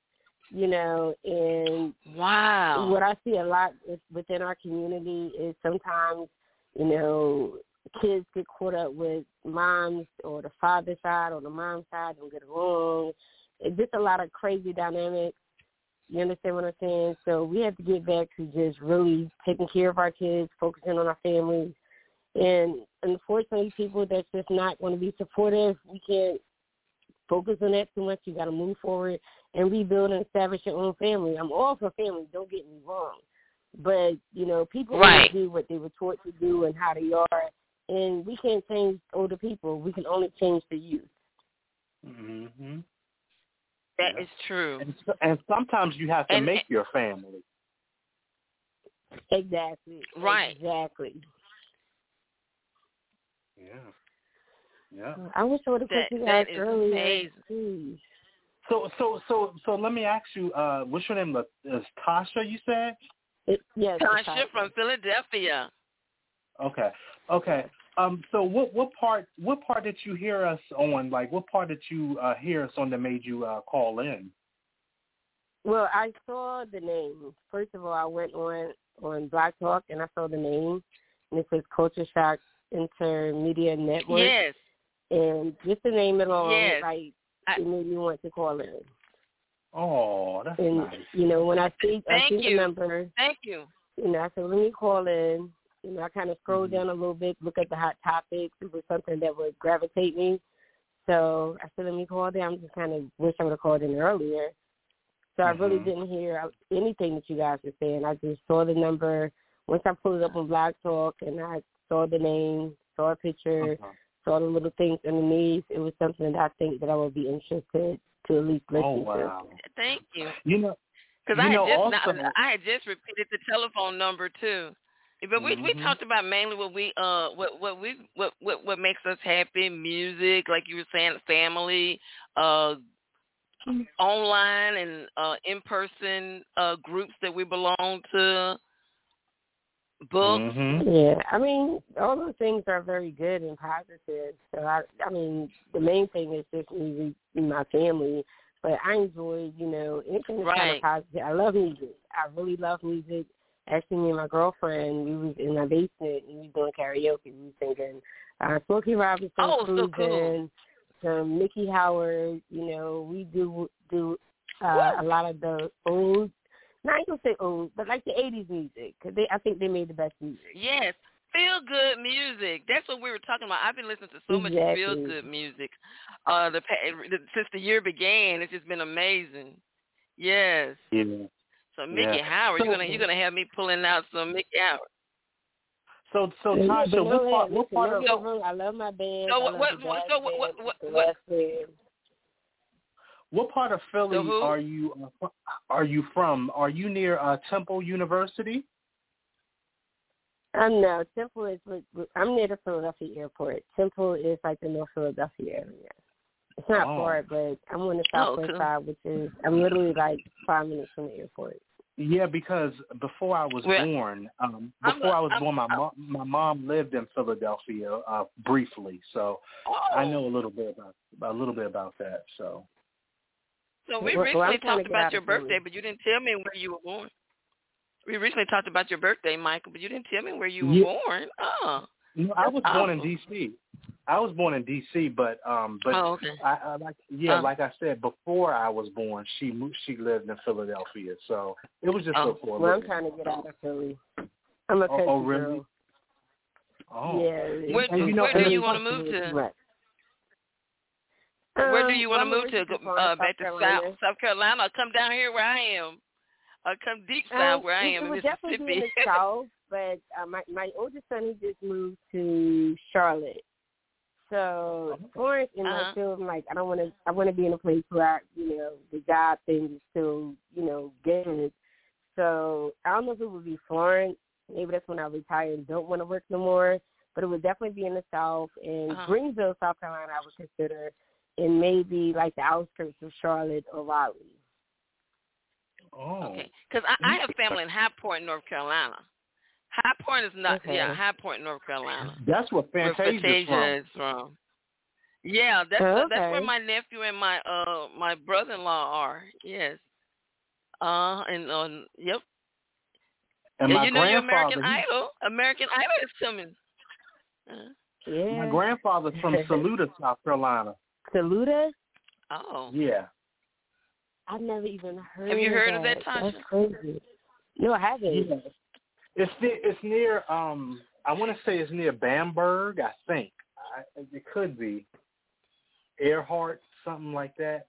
And wow, what I see a lot within our community is sometimes, kids get caught up with moms or the father side or the mom side, don't get along. It's just a lot of crazy dynamics. You understand what I'm saying? So we have to get back to just really taking care of our kids, focusing on our families. And unfortunately, people that's just not going to be supportive, we can't focus on that too much. You got to move forward and rebuild and establish your own family. I'm all for family, don't get me wrong. But, people only do what they were taught to do and how they are. And we can't change older people. We can only change the youth. Mm-hmm. That is true. And sometimes you have to make your family. Exactly. Right. Exactly. Yeah. I wish I would have put you guys earlier. Amazing. So let me ask you, what's your name? Is Tasha, you said? Yes. Tasha from Philadelphia. Okay. So what part did you hear us on? Like, what part did you hear us on that made you call in? Well, I saw the name. First of all, I went on Black Talk and I saw the name, and it says Culture Shock Intermedia Network. Yes. And just the name alone, it made me want to call in. Oh, that's nice. When I see the number. Thank you. I said, let me call in. I kind of scrolled down a little bit, look at the hot topics. It was something that would gravitate me. So I said, let me call in. I just kind of wish I would have called in earlier. So I really didn't hear anything that you guys were saying. I just saw the number. Once I pulled it up on Blog Talk and I saw the name, saw a picture, saw the little things underneath, it was something that I think that I would be interested to at least listen to. Thank you. You know, because I had just repeated the telephone number too. But we talked about mainly what makes us happy, music, like you were saying, family, online and in-person groups that we belong to, books. Yeah, I mean, all those things are very good and positive. So, I mean, the main thing is just me and my family. But I enjoy, anything that's kind of positive. I love music. I really love music. Actually, me and my girlfriend, we was in my basement and we was doing karaoke. We was singing Smokey Robinson, so cool. Some Mickey Howard. We do a lot of the old, not even say old, but like the 80s music, because I think they made the best music. Yes, feel-good music. That's what we were talking about. I've been listening to so much feel-good music since the year began. It's just been amazing. Yes. Yeah. So Mickey Howard, you're gonna have me pulling out some Mickey Howard. So Tasha, what part of I love my band. What part of Philly are you from? Are you near Temple University? No, Temple is. I'm near the Philadelphia airport. Temple is like the North Philadelphia area. It's not far, but I'm on the southwest side, which is I'm literally like 5 minutes from the airport. Yeah, because before I was born, my mom lived in Philadelphia briefly, so I know a little bit about that. So we recently talked about your birthday, but you didn't tell me where you were born. We recently talked about your birthday, Michael, but you didn't tell me where you were born. Oh, I was born in D.C. but like I said, before I was born, she lived in Philadelphia, so it was just before. Well, I'm trying to get out of Philly. I'm a country really? girl. Oh, yeah. Where do you want to move to? Where do you want to move to? Back to South Carolina? Or come down here where I am? Or come deep south where I am in Mississippi? Definitely be in the South, but my oldest son, he just moved to Charlotte. So Florence and my children, like I want to be in a place where the job thing is still good. So I don't know if it would be Florence. Maybe that's when I retire and don't want to work no more. But it would definitely be in the South, and Greensville, South Carolina, I would consider, and maybe like the outskirts of Charlotte or Raleigh. Oh, okay. Because I have family in High Point, North Carolina. High Point is not, High Point, North Carolina. That's where Fantasia is from. Yeah, that's where my nephew and my brother-in-law are. Yes. Yep. And my grandfather, American Idol. American Idol is coming. My grandfather's from Saluda, South Carolina. Saluda? Oh. Yeah. I've never even heard. Have you heard of that, Tasha? That's crazy. No, I haven't. Yeah. It's near. I want to say it's near Bamberg. I think it could be Earhart, something like that.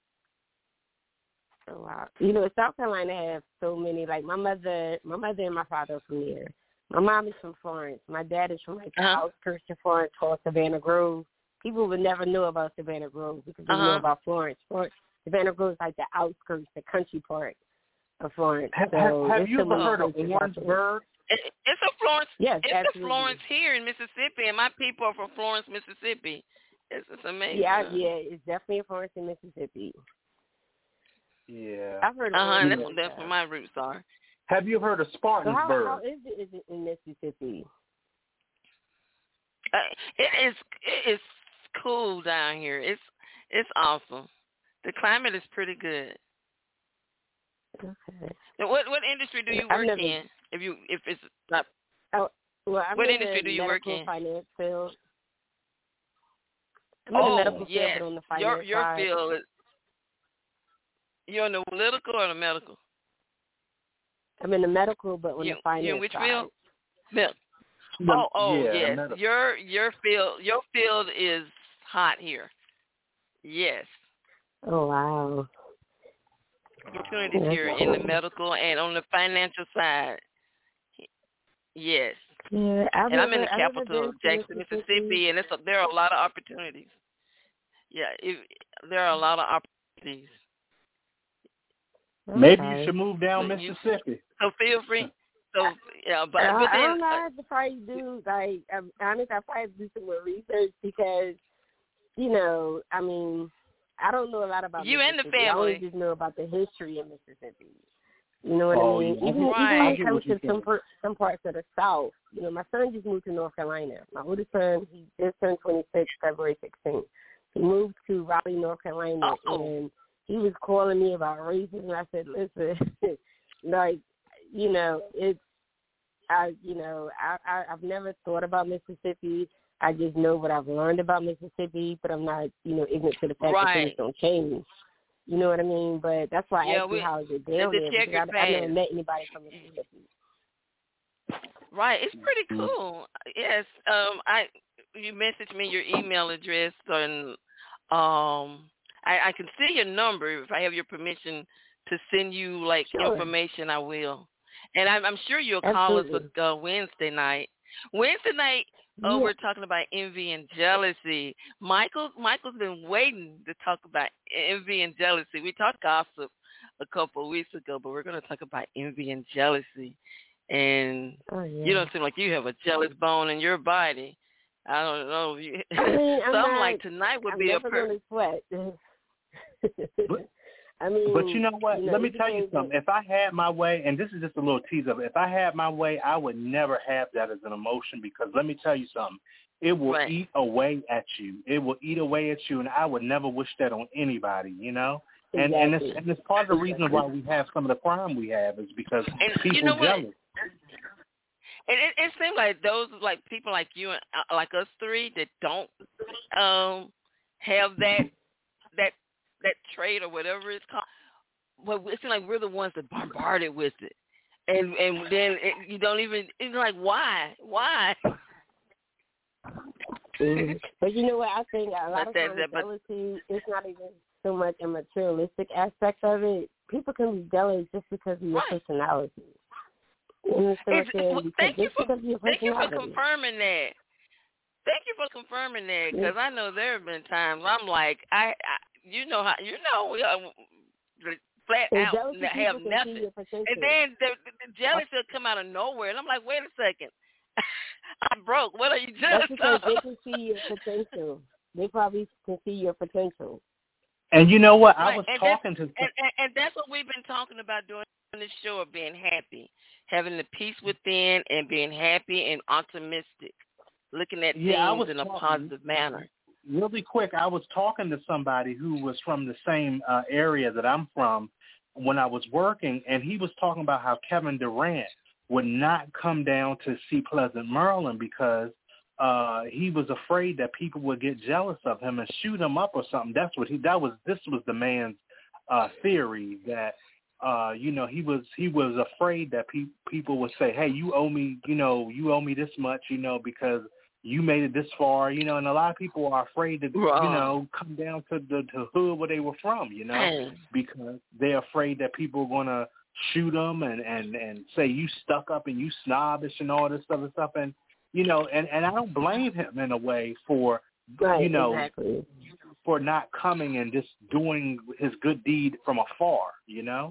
Oh, wow. South Carolina have so many. Like my mother and my father are from there. My mom is from Florence. My dad is from the outskirts of Florence, called Savannah Grove. People would never know about Savannah Grove because they know about Florence. Savannah Grove is like the outskirts, the country part of Florence. Have you ever heard of Orangeburg? It's a Florence. Yes, it's a Florence here in Mississippi, and my people are from Florence, Mississippi. It's amazing. Yeah, it's definitely a Florence in Mississippi. Yeah. I've heard of that's where my roots are. Have you heard of Spartanburg? So how is it in Mississippi? It is cool down here. It's awesome. The climate is pretty good. Okay. Now, what industry do you work in? If it's not. What industry do you work in? Finance field. I'm in the medical field, but on the finance your side. field is. You're in the political or the medical? I'm in the medical, but on the finance you in which side. field? Yes. Medical. Your field is hot here. Yes. Oh wow. opportunities here in the medical and on the financial side. Yes. Yeah, and I'm in the capital, Jackson, Mississippi, and there are a lot of opportunities. Yeah, there are a lot of opportunities. Maybe you should move down Mississippi. So feel free. So yeah, but I then don't know. I have to probably do I'm honest. I probably do some more research because, I mean, I don't know a lot about you Mississippi. and the family. I only just know about the history of Mississippi. You know what I mean? Yeah. Even when it comes to some parts of the South, my son just moved to North Carolina. My oldest son, he just turned 26, February 16th. He moved to Raleigh, North Carolina, and he was calling me about races, and I said, listen, I've never thought about Mississippi. I just know what I've learned about Mississippi, but I'm not, ignorant to the fact that things don't change. You know what I mean? But that's why I asked you how is it down there, because I never met anybody from Mississippi. Right, it's pretty cool. Yes, you messaged me your email address, and I can see your number. If I have your permission to send you information, I will. And I'm sure you'll call us Wednesday night. We're talking about envy and jealousy. Michael's been waiting to talk about envy and jealousy. We talked gossip a couple of weeks ago, but we're going to talk about envy and jealousy. And you don't seem like you have a jealous bone in your body. I don't know. Something like tonight would be a perfect. Sweat. But you know what? Let me tell you something. If I had my way, and this is just a little teaser, if I had my way, I would never have that as an emotion, because let me tell you something. It will eat away at you. It will eat away at you, and I would never wish that on anybody, Exactly. And it's part of the reason why we have some of the crime we have is because people are jealous. And it seems like those people like you and like us three that don't have that trait or whatever it's called. Well, it seems like we're the ones that bombarded with it, and then you don't even. It's like why? But you know what? I think a lot of times jealousy is not even so much a materialistic aspect of it. People can be jealous just because of your personality. Thank you for confirming that. Thank you for confirming that, because I know there have been times I'm like, flat out have nothing, and then the jealousy will come out of nowhere, and I'm like, wait a second, I'm broke. What are you jealous of? That's because they can see your potential. They probably can see your potential. And you know what? I was talking to, and that's what we've been talking about doing this show, of being happy, having the peace within, and being happy and optimistic, looking at things in a positive manner. Really quick, I was talking to somebody who was from the same area that I'm from when I was working, and he was talking about how Kevin Durant would not come down to see Pleasant, Maryland, because he was afraid that people would get jealous of him and shoot him up or something. This was the man's theory, that he was afraid that people would say, hey, you owe me this much, because you made it this far, and a lot of people are afraid to, come down to the hood where they were from, because they're afraid that people are going to shoot them and say you stuck up and you snobbish and all this other stuff. And, and I don't blame him in a way for, exactly. for not coming and just doing his good deed from afar, Yeah,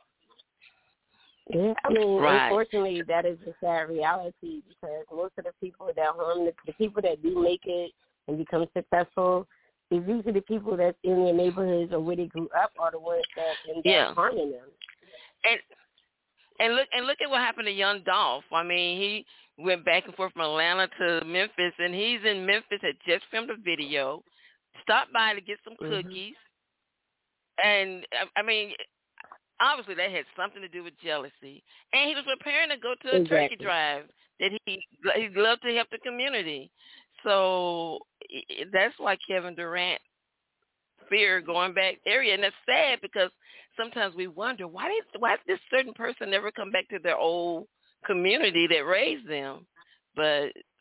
I mean, unfortunately, that is a sad reality, because most of the people that harm the people that do make it and become successful is usually the people that's in their neighborhoods or where they grew up are the ones that end up harming them. And look at what happened to young Dolph. I mean, he went back and forth from Atlanta to Memphis, and he's in Memphis, had just filmed a video, stopped by to get some cookies, and I mean, obviously that had something to do with jealousy. And he was preparing to go to a turkey drive that he'd love to help the community. So that's why Kevin Durant fear going back area, and that's sad, because sometimes we wonder why did this certain person never come back to their old community that raised them. But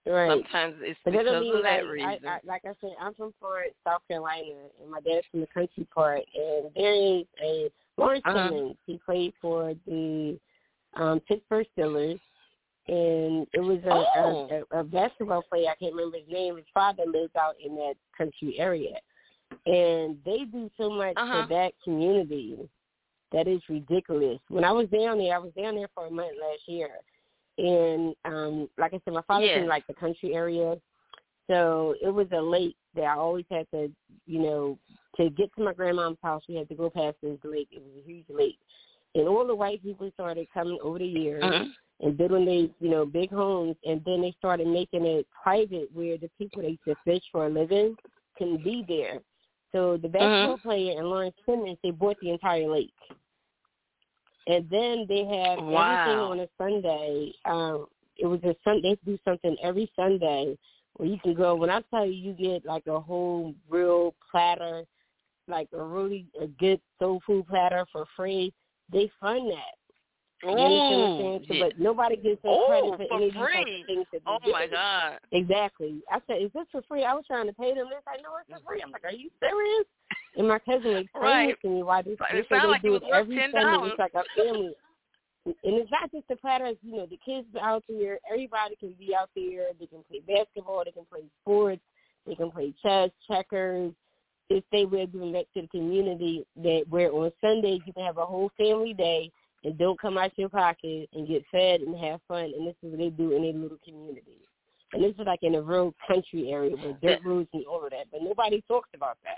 Right. Sometimes it's but that don't because mean of that like reason. like I said, I'm from Florence, South Carolina, and my dad's from the country part. And there is a Lawrence Simmons. He played for the Pittsburgh Steelers, and it was a basketball player. I can't remember his name. His father lives out in that country area, and they do so much for that community that is ridiculous. When I was down there for a month last year. And like I said, my father's in like the country area, so it was a lake that I always had to, to get to my grandma's house. We had to go past this lake. It was a huge lake, and all the white people started coming over the years and building these, big homes, and then they started making it private where the people that used to fish for a living can be there. So the basketball player and Lawrence Simmons, they bought the entire lake. And then they have everything on a Sunday. It was a Sunday. They do something every Sunday where you can go. When I tell you get like a whole real platter, like a good soul food platter for free, they fund that. You understand what I'm saying? But nobody gives them credit for any of these types of things that they do. My God. Exactly. I said, is this for free? I was trying to pay them this. I know it's for free. I'm like, are you serious? And my cousin explained it to me why they do it every Sunday. It's like a family. And it's not just the platters, the kids are out there. Everybody can be out there. They can play basketball. They can play sports. They can play chess, checkers. It's they will giving back to the community that where on Sundays you can have a whole family day and don't come out your pocket and get fed and have fun. And this is what they do in their little community. And this is like in a real country area with dirt roads and all of that. But nobody talks about that.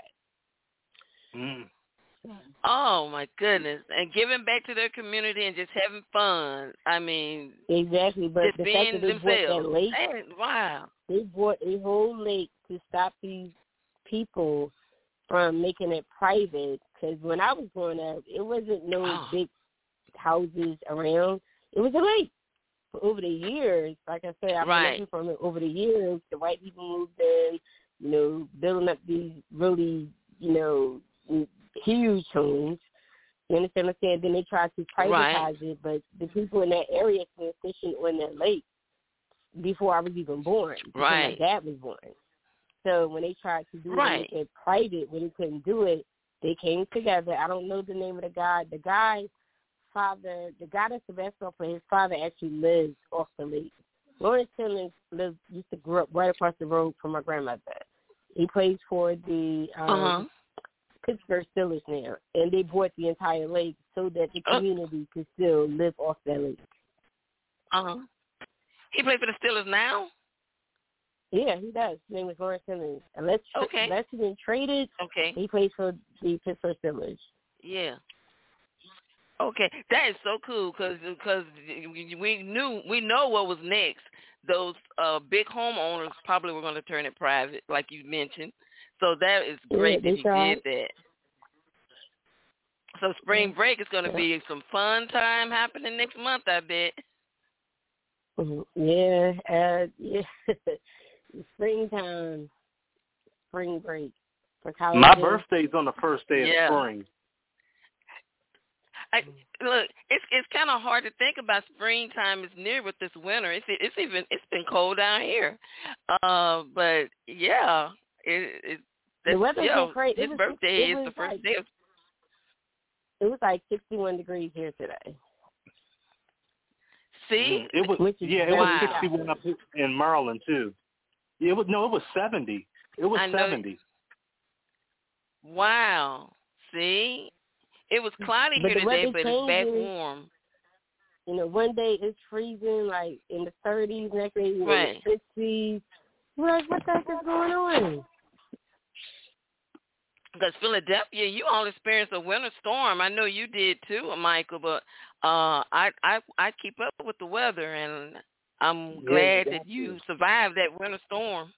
Oh, my goodness. And giving back to their community and just having fun. I mean, exactly. But just the being fact that they bought that lake, they bought a whole lake to stop these people from making it private. Because when I was growing up, it wasn't no big houses around. It was a lake. Over the years, like I said, I've been looking from it over the years. The white people moved in, building up these really, huge homes. You understand what I'm saying? Then they tried to privatize it, but the people in that area were fishing on that lake before I was even born. Before my dad was born. So when they tried to do it private, when they couldn't do it, they came together. I don't know the name of the guy. The guy that's the basketball player, his father actually lives off the lake. Lawrence Simmons used to grow up right across the road from my grandmother. He plays for the Pittsburgh Steelers now, and they bought the entire lake so that the community could still live off that lake. He plays for the Steelers now? Yeah, he does. His name is Lawrence Simmons. Unless he's been traded, he plays for the Pittsburgh Steelers. Yeah. Okay, that is so cool because we know what was next. Those big homeowners probably were going to turn it private, like you mentioned. So that is great that he did that. So spring break is going to be some fun time happening next month, I bet. Springtime, spring break for college. My birthday's on the first day of spring. Look, it's kind of hard to think about springtime is near with this winter. It's been cold down here, but yeah, the weather's been crazy. His birthday is the first day of. It was like 61 degrees here today. See, it was it was 61 up in Maryland too. It was 70. It was 70. Wow. See. It was cloudy here today, but it's back warm. One day it's freezing, like in the 30s, next day in the 60s. We're like, what the heck is going on? Because Philadelphia, you all experienced a winter storm. I know you did too, Michael, but I keep up with the weather, and I'm glad that you survived that winter storm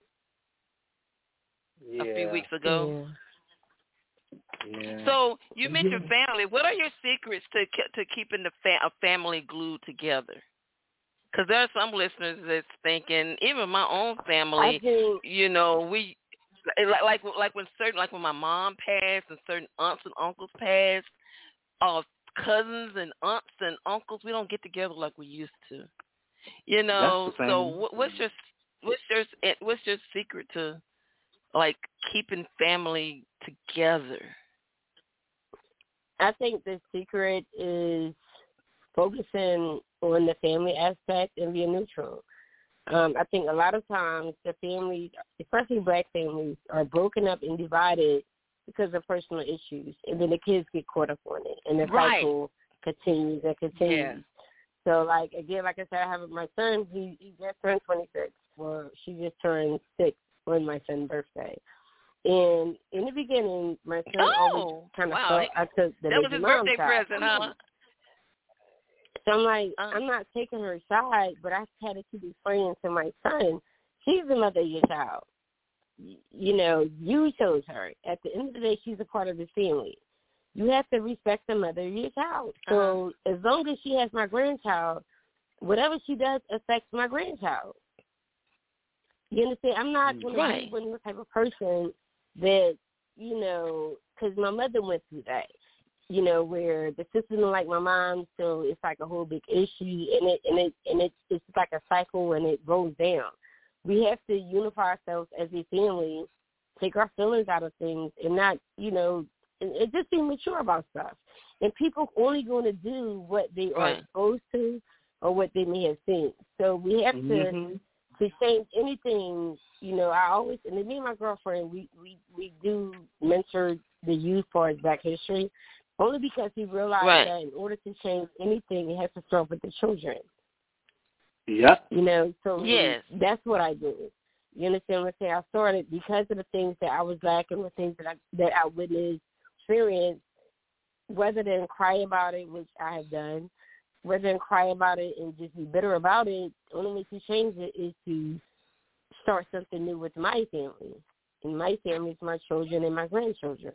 a few weeks ago. Yeah. So you mentioned family. What are your secrets to keeping a family glued together? Because there are some listeners that's thinking, even my own family, we like when my mom passed and certain aunts and uncles passed, cousins and aunts and uncles, we don't get together like we used to. That's the same. So what's your what's your secret to like keeping family together? I think the secret is focusing on the family aspect and being neutral. I think a lot of times the families, especially black families, are broken up and divided because of personal issues, and then the kids get caught up on it, and the cycle continues and continues. Yeah. So, like, again, like I said, I have my son, he just turned 26. Well, she just turned 6 on my son's birthday. And in the beginning, my son always kind of thought I took the that was his birthday present, huh? So I'm like, I'm not taking her side, but I had to keep explaining to my son, she's the mother of your child. You know, you chose her. At the end of the day, she's a part of the family. You have to respect the mother of your child. So as long as she has my grandchild, whatever she does affects my grandchild. You understand? I'm not going to be one of the type of person that, you know, because my mother went through that, you know, where the sisters don't like my mom, so it's like a whole big issue, and it's like a cycle, and it goes down. We have to unify ourselves as a family, take our feelings out of things, and not, you know, and just be mature about stuff. And people only going to do what they are exposed to or what they may have seen. So we have to change anything. You know, I always, and me and my girlfriend, we do mentor the youth for Black history, only because we realize that in order to change anything, it has to start with the children. Yep. You know, so that's what I do. You understand what I'm saying? I started because of the things that I was lacking, the things that I witnessed, experienced, rather than cry about it, which I have done, rather than cry about it and just be bitter about it. The only way to change it is to start something new with my family. And my family is my children and my grandchildren.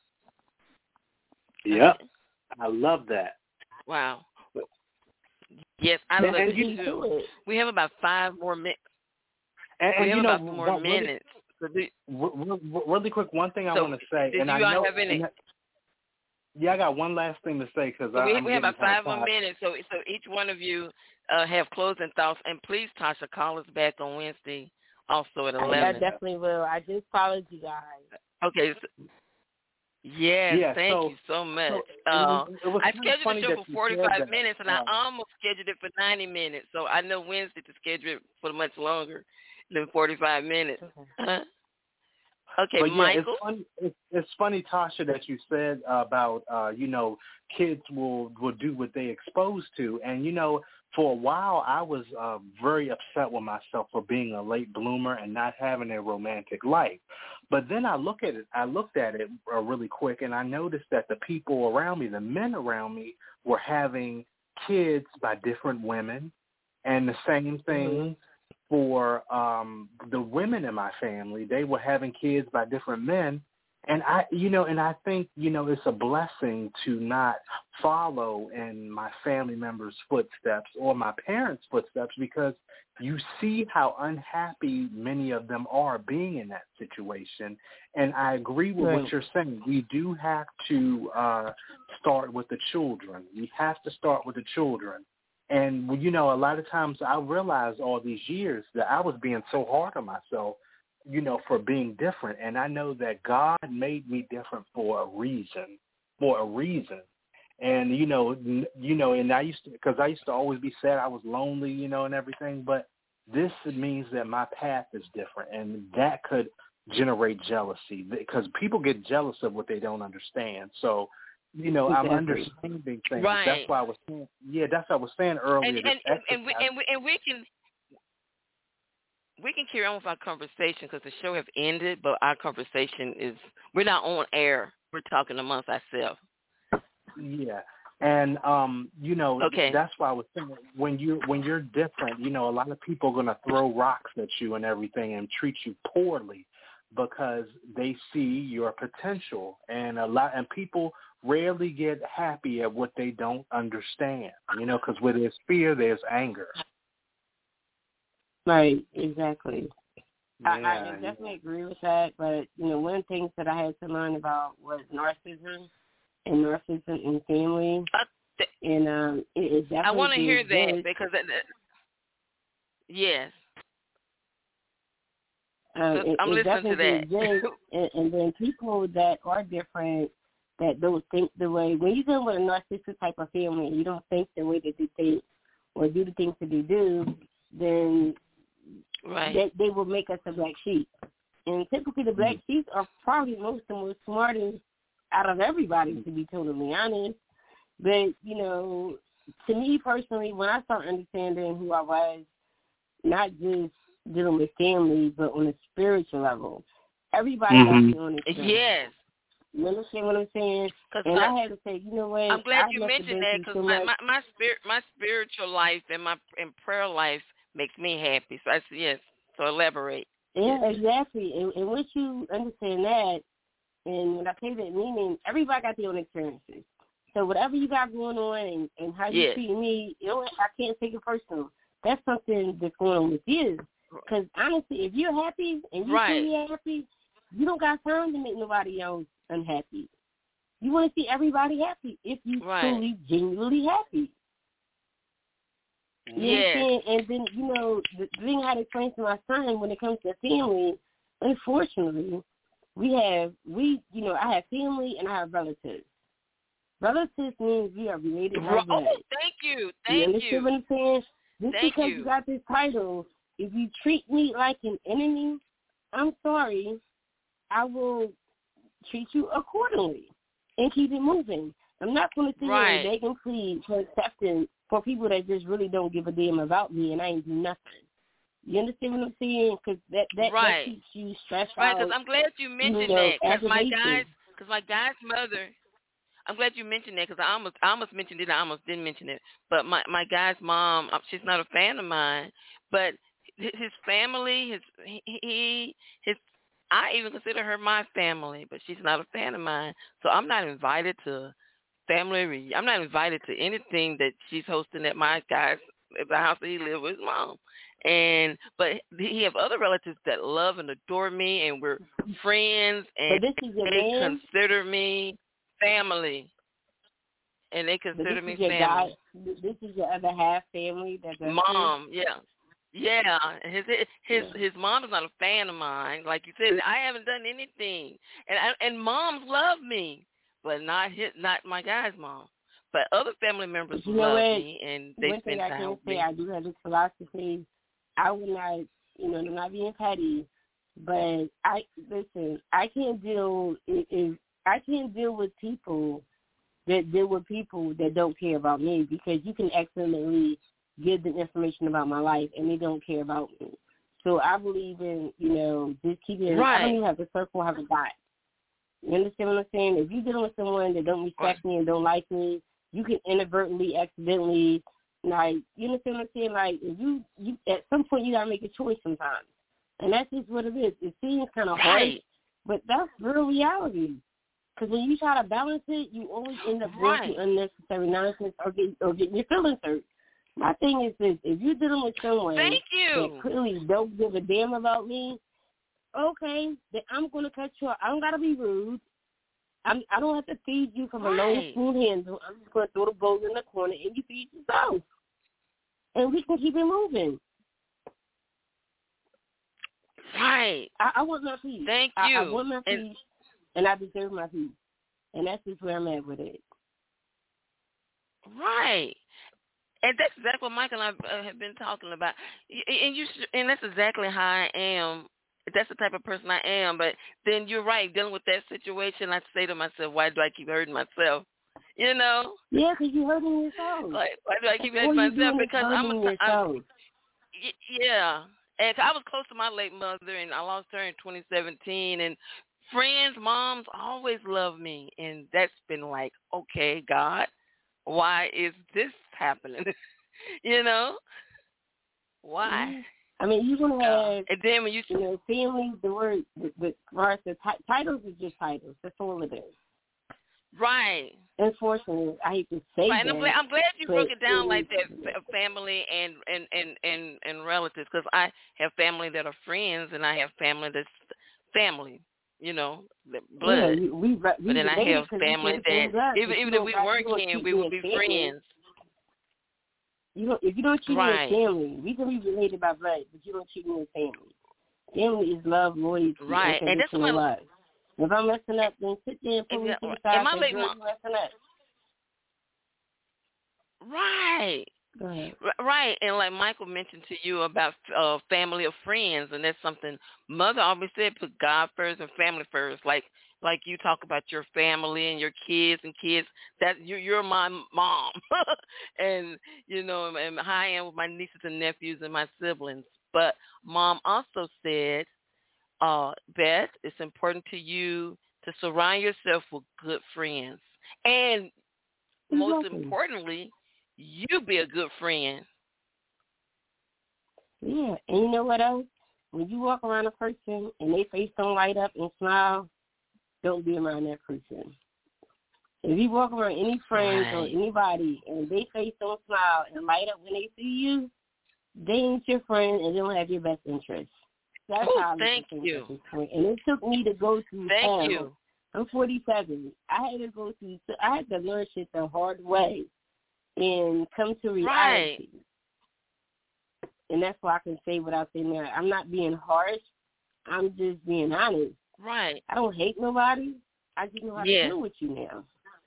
Yep. I love that. Wow. Yes, I love it too. We have about 5 more minutes. And you know, more minutes. Really quick, one thing I want to say. Did and you I know, have any? I got one last thing to say because we have about 5 more minutes. So each one of you have closing thoughts, and please, Tasha, call us back on Wednesday, also at 11. I definitely will. I just followed you guys. Okay. Thank you so much. I scheduled the show for 45 minutes, and I almost scheduled it for 90 minutes. So I know Wednesday to schedule it for much longer than 45 minutes. Okay, but Michael. It's funny, Tasha, that you said about you know, kids will do what they exposed to, and you know, for a while I was very upset with myself for being a late bloomer and not having a romantic life. But then I looked at it really quick, and I noticed that the people around me, the men around me, were having kids by different women, and the same thing. For the women in my family, they were having kids by different men, and I think, you know, it's a blessing to not follow in my family members' footsteps or my parents' footsteps, because you see how unhappy many of them are being in that situation. And I agree with what you're saying. We do have to start with the children. We have to start with the children. And, you know, a lot of times I realized all these years that I was being so hard on myself, you know, for being different. And I know that God made me different for a reason. And, you know, and I used to always be sad I was lonely, you know, and everything. But this means that my path is different, and that could generate jealousy, because people get jealous of what they don't understand. So, you know, I'm understanding things. Right. That's why I was saying. Yeah, that's what I was saying earlier. And we can carry on with our conversation because the show have ended, but our conversation we're not on air. We're talking amongst ourselves. Yeah, and you know, that's why I was saying when you're different, you know, a lot of people are gonna throw rocks at you and everything and treat you poorly because they see your potential, and people rarely get happy at what they don't understand, you know, because where there's fear, there's anger. Right, exactly. Yeah, I definitely agree with that, but, you know, one of the things that I had to learn about was narcissism in family, and it definitely I want to hear that good. because, yes. I'm listening to that. Exists, and then people that are different, that don't think the way, when you're dealing with a narcissistic type of family and you don't think the way that they think or do the things that they do, then they will make us a black sheep. And typically the black sheep are probably most of the most smartest out of everybody, to be totally honest. But, you know, to me personally, when I started understanding who I was, not just dealing with family, but on a spiritual level, everybody got their own experience. Yes. You understand what I'm saying? And I had to say, you know what? I'm glad you mentioned that, because my spiritual life and my prayer life makes me happy. So I said, yes. So elaborate. Yeah, exactly. And once you understand that, and when I say that, meaning everybody got their own experiences. So whatever you got going on and how you treat me, you know what? I can't take it personal. That's something that's going on with you. Because honestly, if you're happy and you're truly happy, you don't got time to make nobody else unhappy. You want to see everybody happy if you truly, genuinely happy. You understand? And then, you know, the thing I had to explain to my son when it comes to family, unfortunately, I have family and I have relatives. Relatives means we are related by blood. Oh, thank you. You understand what I'm saying? Just because you got this title, if you treat me like an enemy, I'm sorry, I will treat you accordingly and keep it moving. I'm not going to sit here and beg and plead for acceptance for people that just really don't give a damn about me and I ain't do nothing. You understand what I'm saying? Because that keeps you stressed out. Right, because I'm glad you mentioned that. Because my guy's mother, I'm glad you mentioned that, because I almost mentioned it. I almost didn't mention it. But my guy's mom, she's not a fan of mine. But his family, I even consider her my family, but she's not a fan of mine. So I'm not invited to family. I'm not invited to anything that she's hosting at my guy's, at the house that he lives with his mom. But he have other relatives that love and adore me, and we're friends, and they consider me family. And they consider me family. This is your other half family? Mom, Yeah, his mom is not a fan of mine. Like you said, I haven't done anything, and moms love me, but not my guy's mom. But other family members love me, and they spend time with me. I do have this philosophy. I would not, I'm not being petty, but I can't deal with people that deal with people that don't care about me, because you can accidentally give them information about my life and they don't care about me. So I believe in, just keeping it. I don't even have a circle, I have a dot. You understand what I'm saying? If you're dealing with someone that don't respect me and don't like me, you can inadvertently, accidentally, like, you understand what I'm saying? Like, if you at some point you gotta make a choice sometimes, and that's just what it is. It seems kind of harsh, but that's real reality. Because when you try to balance it, you always end up going through unnecessary nonsense or getting your feelings hurt. My thing is this: if you're dealing with someone that clearly don't give a damn about me, okay, then I'm gonna cut you off. I don't gotta be rude. I don't have to feed you from a long spoon handle. I'm just gonna throw the bowl in the corner and you feed yourself, and we can keep it moving. Right. I want my peace. Thank you. I want my peace, and I deserve my peace, and that's just where I'm at with it. Right. And that's exactly what Mike and I have been talking about. And that's exactly how I am. That's the type of person I am. But then you're right, dealing with that situation, I say to myself, why do I keep hurting myself? Yeah, because you're hurting yourself. Like, why do I keep hurting myself? Because yeah. And I was close to my late mother, and I lost her in 2017. And friends, moms always love me. And that's been like, okay, God, why is this happening? Why? I mean, you're going to have, and then when family, the word, the titles are just titles. That's all it is. Right. Unfortunately, I hate to say that. And I'm glad you broke it down like that, family and relatives, because I have family that are friends, and I have family that's family, blood. Yeah, but then I have family that, even if we weren't kin, we would be friends. If you don't treat me as family, we can be related by blood, but you don't treat me as family. Family is love, loyalty, Right. And that's unconditional love. If I'm messing up, then sit there and pull me to the side and say, girl, you messing up. Right. Go ahead. Right. And like Michael mentioned to you about family or friends, and that's something Mother always said, put God first and family first. Like you talk about your family and your kids, that you're my mom. And, and how I am with my nieces and nephews and my siblings. But Mom also said, Beth, it's important to you to surround yourself with good friends. And most importantly, you be a good friend. Yeah, and you know what else? When you walk around a person and their face don't light up and smile, don't be around that person. If you walk around any friends or anybody and their face don't smile and light up when they see you, they ain't your friend and they don't have your best interest. That's how I look at things at this point. And it took me to go through hell. You. I'm 47. I had to learn shit the hard way and come to reality. Right. And that's why I can say what I say now. I'm not being harsh. I'm just being honest. Right. I don't hate nobody. I just know how to deal with you now.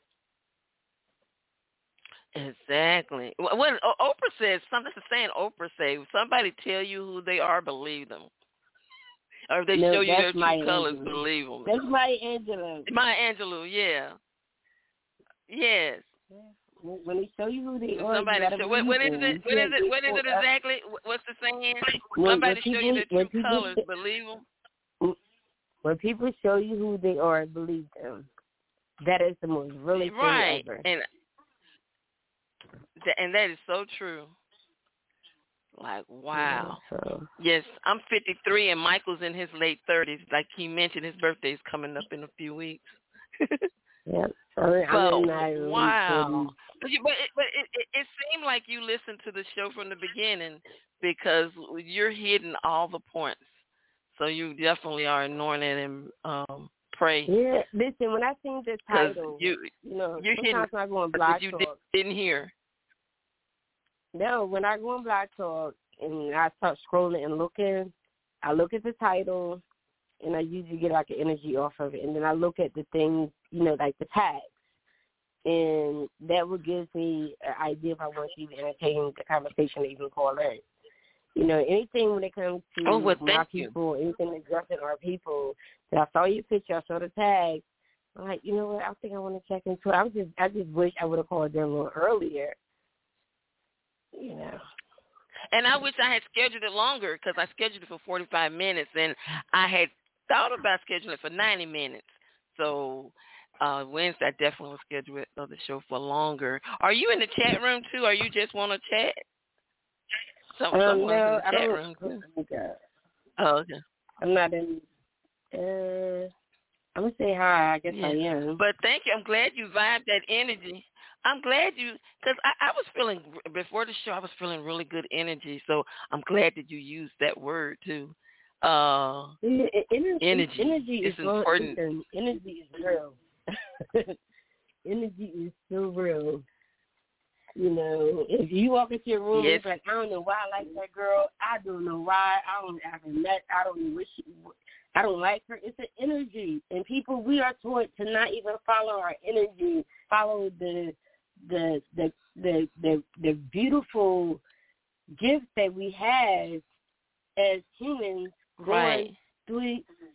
Exactly. What Oprah says, something the saying Oprah says, somebody tell you who they are, believe them. Or if they show you their true colors, believe them. That's Maya Angelou. Maya Angelou, yeah. Yes. When they show you who they are, somebody you gotta what is it? What is it exactly? What's the saying? Somebody show you their true colors, believe them. When people show you who they are, believe them. That is the most really thing ever. And that is so true. Like, wow. Yes, I'm 53 and Michael's in his late 30s. Like he mentioned, his birthday is coming up in a few weeks. Yep. Wow. But it seemed like you listened to the show from the beginning because you're hitting all the points. So you definitely are anointed and pray. Yeah, listen, when I seen the title, you're sometimes when I go on Blog Talk. Didn't hear. No, when I go on Blog Talk and I start scrolling and looking, I look at the title and I usually get like an energy off of it. And then I look at the things, like the tags. And that would give me an idea if I want to even entertain the conversation or even call in. Anything when it comes to my people, anything addressing our people, that I saw your picture, I saw the tag, I'm like, you know what, I think I want to check into it. I just wish I would have called them a little earlier. And I wish I had scheduled it longer because I scheduled it for 45 minutes, and I had thought about scheduling it for 90 minutes. So Wednesday, I definitely will schedule the show for longer. Are you in the chat room, too, or you just want to chat? Someone's in the chat room, too. Oh, okay. I'm not in. I'm going to say hi. I guess I am. But thank you. I'm glad you vibed that energy. I'm glad because I was feeling, before the show, I was feeling really good energy. So I'm glad that you used that word, too. Energy is important. Energy is real. Energy is so real. If you walk into your room and you're like, I don't know why I like that girl. I don't know why. I don't know I don't like her. It's an energy. And people, we are taught to not even follow our energy, follow the beautiful gifts that we have as humans going through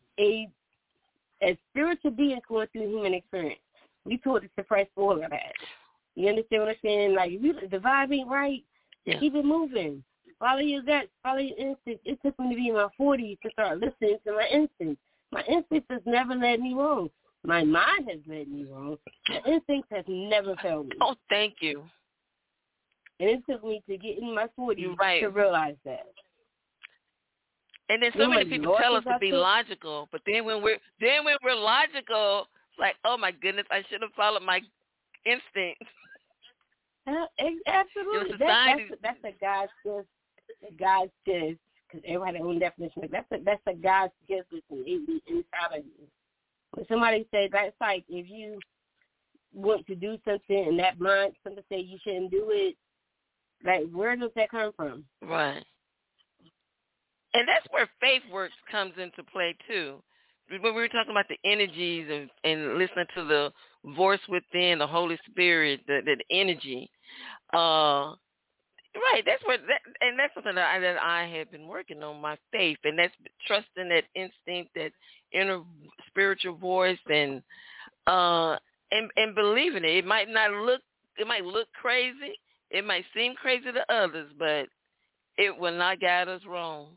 as spiritual beings going through human experience. We taught to suppress all of that. You understand what I'm saying? Like, if the vibe ain't right, keep it moving. Follow your gut. Follow your instincts. It took me to be in my 40s to start listening to my instincts. My instincts has never led me wrong. My mind has led me wrong. My instincts has never failed me. Oh, thank you. And it took me to get in my 40s to realize that. And then so many people tell us to be logical, but then when we're logical, it's like, oh my goodness, I should have followed my instincts. Absolutely. That's a God's gift. God's gift, because everybody has their own definition. That's a God's gift that's inside of you. When somebody says, that's like if you want to do something and that mind, somebody say you shouldn't do it, like where does that come from? Right. And that's where faith works comes into play too. When we were talking about the energies and listening to the voice within, the Holy Spirit, the energy. Right, and that's something that I have been working on, my faith, and that's trusting that instinct, that inner spiritual voice, and believing it. It might look crazy, it might seem crazy to others, but it will not guide us wrong.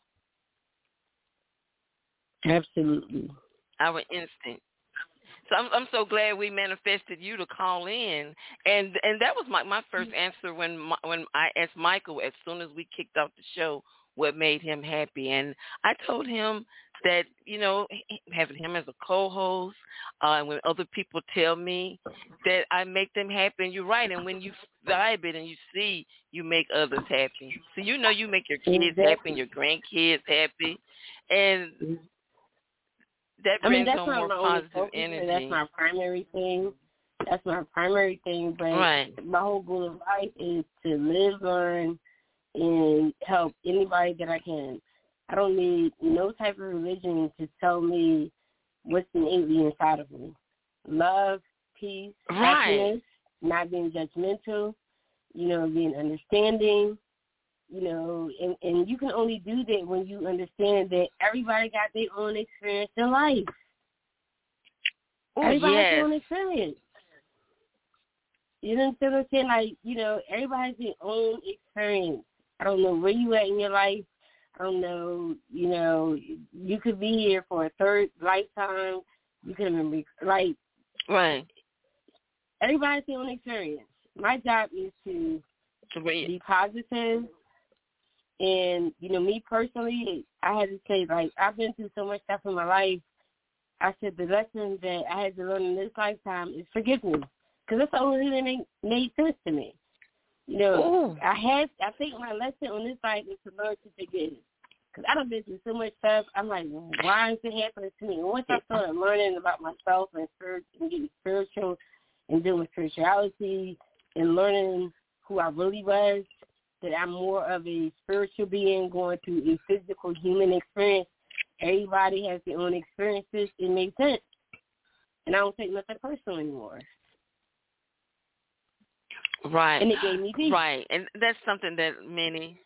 Absolutely. Our instinct. So I'm so glad we manifested you to call in, and that was my first answer when I asked Michael as soon as we kicked off the show what made him happy, and I told him that having him as a co-host, and when other people tell me that I make them happy, and you're right, and when you vibe it and you see you make others happy, so you make your kids happy and your grandkids happy, and that brings on more positive energy. That's my primary thing. But right. My whole goal of life is to live, learn, and help anybody that I can. I don't need no type of religion to tell me what's innately inside of me. Love, peace, happiness, not being judgmental, being understanding. And you can only do that when you understand that everybody got their own experience in life. Everybody has their own experience. You know what I'm saying? Like, everybody has their own experience. I don't know where you at in your life. I don't know, you could be here for a third lifetime. You could remember, right. Everybody has their own experience. My job is to be positive. And, me personally, I had to say, I've been through so much stuff in my life. I said the lesson that I had to learn in this lifetime is forgiveness. Because that's the only thing that made sense to me. I think my lesson on this life is to learn to forgive. Because I done been through so much stuff. I'm like, why is it happening to me? And once I started learning about myself and getting spiritual and dealing with spirituality and learning who I really was, that I'm more of a spiritual being going through a physical human experience. Everybody has their own experiences. It makes sense. And I don't take nothing personal anymore. Right. And it gave me peace. Right. And that's something that many...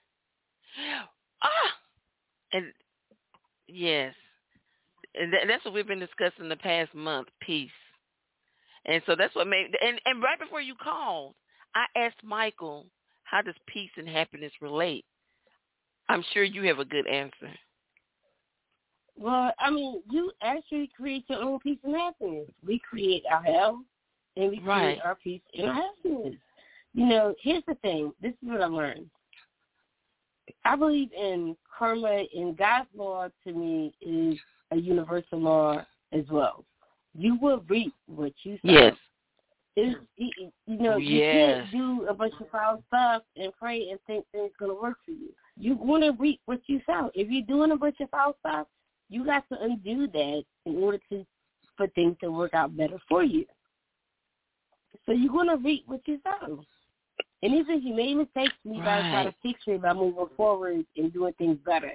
And yes. And that's what we've been discussing the past month, peace. And so that's what made... And right before you called, I asked Michael, how does peace and happiness relate? I'm sure you have a good answer. Well, you actually create your own peace and happiness. We create our health, and we create our peace and our happiness. Here's the thing. This is what I learned. I believe in karma, and God's law to me is a universal law as well. You will reap what you sow. Yes. You can't do a bunch of foul stuff and pray and think that it's going to work for you. You want to reap what you sow. If you're doing a bunch of foul stuff, you got to undo that in order for things to work out better for you. So you're going to reap what you sow. And even if you made mistakes, you got to try to fix it by moving forward and doing things better.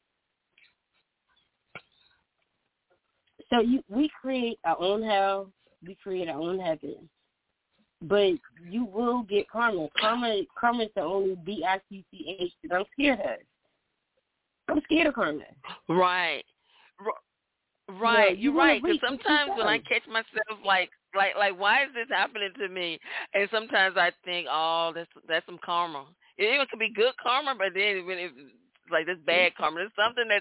So we create our own hell. We create our own heaven. But you will get karma. Karma is the only BICCH that I'm scared of. I'm scared of karma. Right. Right. You're right. Because sometimes when I catch myself like, why is this happening to me? And sometimes I think, oh, that's some karma. It even could be good karma, but then when it's like this bad karma, there's something that's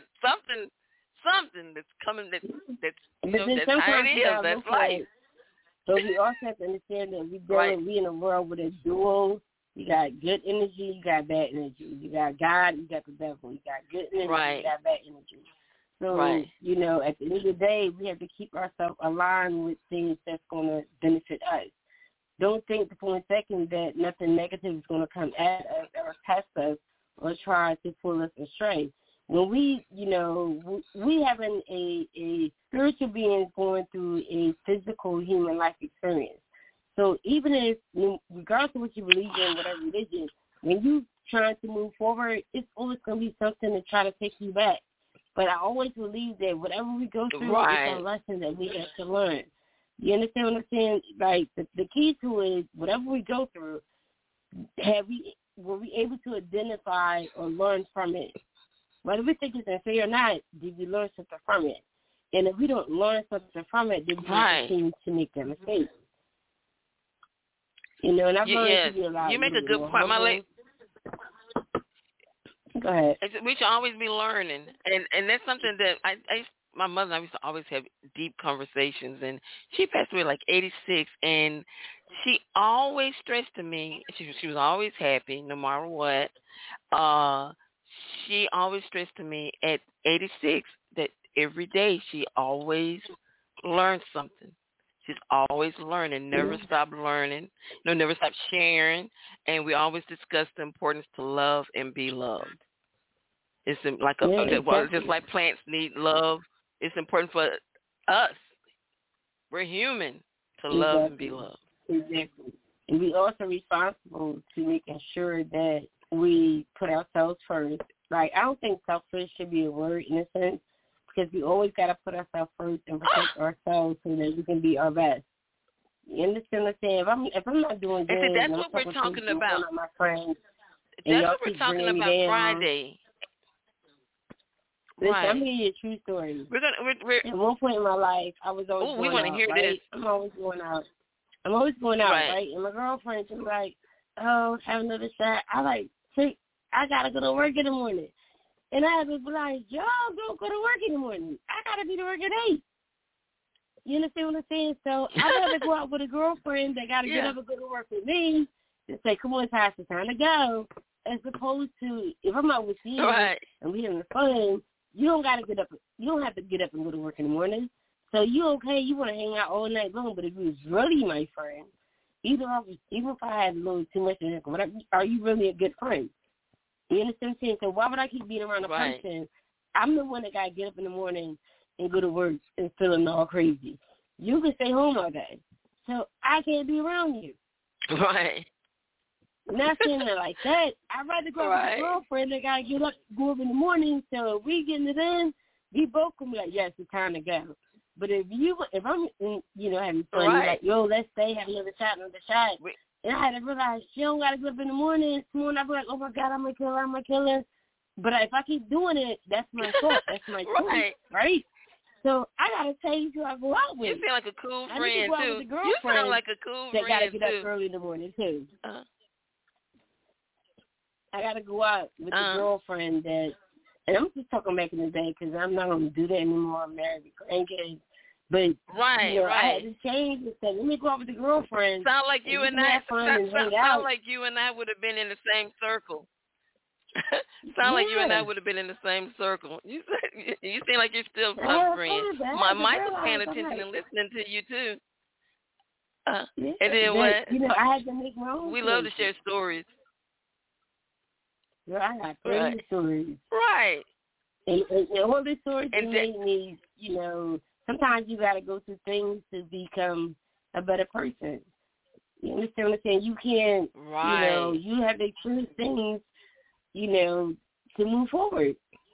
coming that's how it is. That's life. So we also have to understand that we in a world with a dual. You got good energy, you got bad energy. You got God, you got the devil. You got good energy, you got bad energy. So, at the end of the day, we have to keep ourselves aligned with things that's going to benefit us. Don't think for a second that nothing negative is going to come at us or test us or try to pull us astray. When we having a spiritual being going through a physical human life experience. So even if, regardless of what you believe in, whatever religion, when you trying to move forward, it's always going to be something to try to take you back. But I always believe that whatever we go through, it's a lesson that we have to learn. You understand what I'm saying? Like, the key to it is whatever we go through, were we able to identify or learn from it? Whether we think it's unfair or not, did we learn something from it? And if we don't learn something from it, then we continue to make that mistake. You know, and I've learned to be a lot. You make a good point, my lady. Go ahead. We should always be learning, and that's something that my mother and I used to always have deep conversations, and she passed away like 86, and she always stressed to me, she was always happy no matter what. She always stressed to me at 86 that every day she always learned something. She's always learning, never stop learning, never stop sharing, and we always discuss the importance to love and be loved. It's like just like plants need love. It's important for us. We're human to love and be loved. Exactly. And we also responsible to making sure that we put ourselves first. Like, I don't think selfish should be a word in a sense, because we always got to put ourselves first and protect ourselves so that we can be our best. You understand what I'm saying? If I'm not doing good, that's what we're talking about. My friends, that's what we're talking about Friday. Listen, I'm gonna give you a true story. At one point in my life, I was always going out. We want to hear this. I'm always going out, right? And my girlfriend was like, "Oh, have another shot." I gotta go to work in the morning, and I had to be like, "Y'all don't go to work in the morning. I gotta be to work at 8." You understand what I'm saying? So I'd rather go out with a girlfriend that gotta get up and go to work with me and say, "Come on, Tasha, it's time to go," as opposed to if I'm out with you and we having fun. You don't gotta get up. You don't have to get up and go to work in the morning. So you okay? You want to hang out all night long. But if you was really my friend, even if I had a little too much to drink, are you really a good friend? You understand what I'm saying? So why would I keep being around a person? I'm the one that gotta get up in the morning and go to work and feeling all crazy. You can stay home all day, so I can't be around you. Right. Not saying it like that. I'd rather go with a girlfriend that gotta go up in the morning. So if we getting it in, we both can be like, yes, it's time to go. But if I'm having fun, you're like, yo, let's stay, have another shot. And I had to realize she don't gotta go up in the morning. Tomorrow I'll be like, oh my God, I'm gonna kill her. But if I keep doing it, that's my fault. That's my choice, right? So I gotta change who I go out with. You feel like a cool friend too. You sound like a cool friend too. That gotta get up early in the morning too. I got to go out with the girlfriend that, and I'm just talking back in the day because I'm not going to do that anymore. I'm married with grandkids. But, I had to change and say, let me go out with the girlfriend. Sound like you and I would have been in the same circle. Like you and I would have been in the same circle. You seem like you're still a friend. Michael's paying attention and listening to you too. And then what? I had to make my own. We love to share stories. Girl, I got 30 stories. Right. And all these stories made me, sometimes you got to go through things to become a better person. You understand what I'm saying? You can't, you have to experience things, to move forward.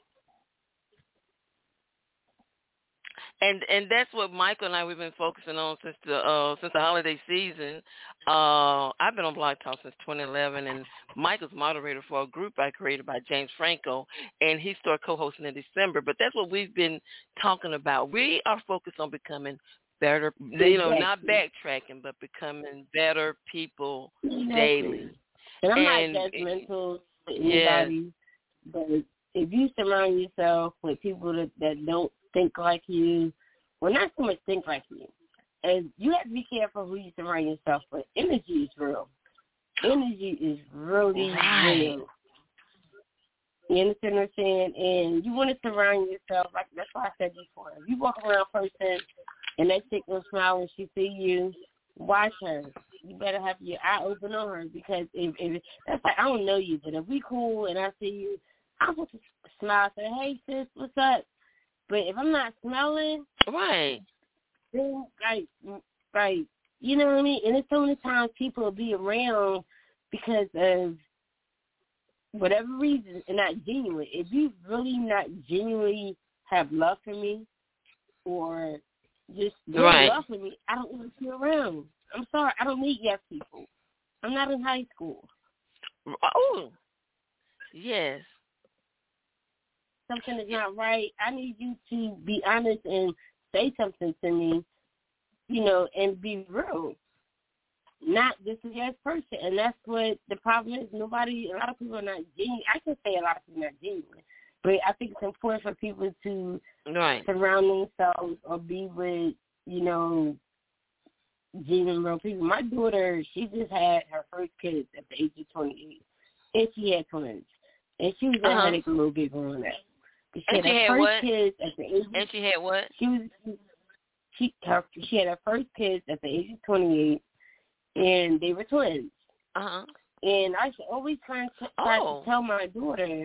And that's what Michael and I we've been focusing on since the holiday season. I've been on Blog Talk since 2011, and Michael's moderator for a group I created by James Franco, and he started co-hosting in December. But that's what we've been talking about. We are focused on becoming better, not backtracking, but becoming better people daily. And I'm not judgmental to anybody, but if you surround yourself with people that don't think like you, well, not so much think like you. And you have to be careful who you surround yourself with. Energy is real. Energy is really real. You understand what I'm saying? And you want to surround yourself, like that's why I said before. If you walk around a person and that chick will smile when she see you, watch her. You better have your eye open on her, because if that's like, I don't know you, but if we cool and I see you, I'm supposed to smile and say, hey, sis, what's up? But if I'm not smelling, then you know what I mean? And it's so many times people will be around because of whatever reason, and not genuine, if you really not genuinely have love for me or just love for me, I don't want you around. I'm sorry. I don't need yes people. I'm not in high school. Oh, yes. Something is not right. I need you to be honest and say something to me, and be real. Not just a yes person. And that's what the problem is. A lot of people are not genuine. I can say a lot of people are not genuine. But I think it's important for people to surround themselves or be with, genuine real people. My daughter, she just had her first kids at the age of 28. And she had twins. And she was a headache a little bit growing up. She had her first kids at the age of... And she had what? She had her first kids at the age of 28. And they were twins. And I always try to tell my daughter,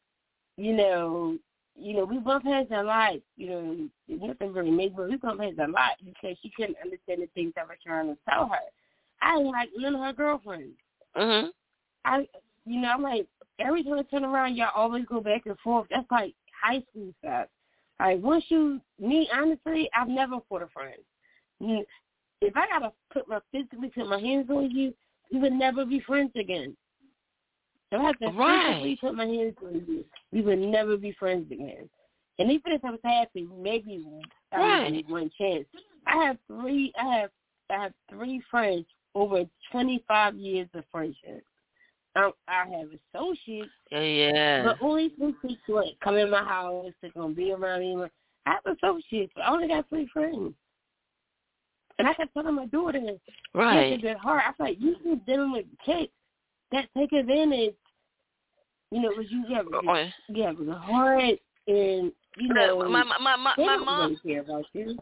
we bump heads a lot. Nothing really made, but we bump heads a lot because she couldn't understand the things I was trying to tell her. I didn't like none of her girlfriends. I'm like, every time I turn around, y'all always go back and forth. That's like high school stuff. Like, me, honestly, I've never fought a friend. If I gotta physically put my hands on you, we would never be friends again. If I have to physically put my hands on you, we would never be friends again. And even if I was happy, maybe I would one chance. I have three friends over 25 years of friendship. I have associates, but only two people come in my house. They're gonna be around me. I have associates, but I only got 3 friends. And I kept telling my daughter, she has a good heart. I was like, you keep dealing with kids that take advantage. Because you have a good heart, and my they don't mom really care about you.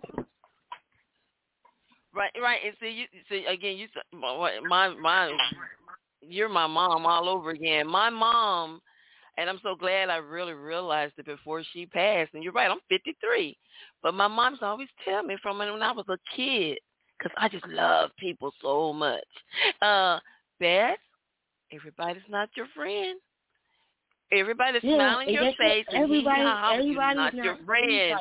Right. And see again, you're my mom all over again. My mom, and I'm so glad I really realized it before she passed. And you're right, I'm 53. But my mom's always tell me from when I was a kid, because I just love people so much. Beth, everybody's not your friend. Everybody's smiling in your face, and everybody's not your friend.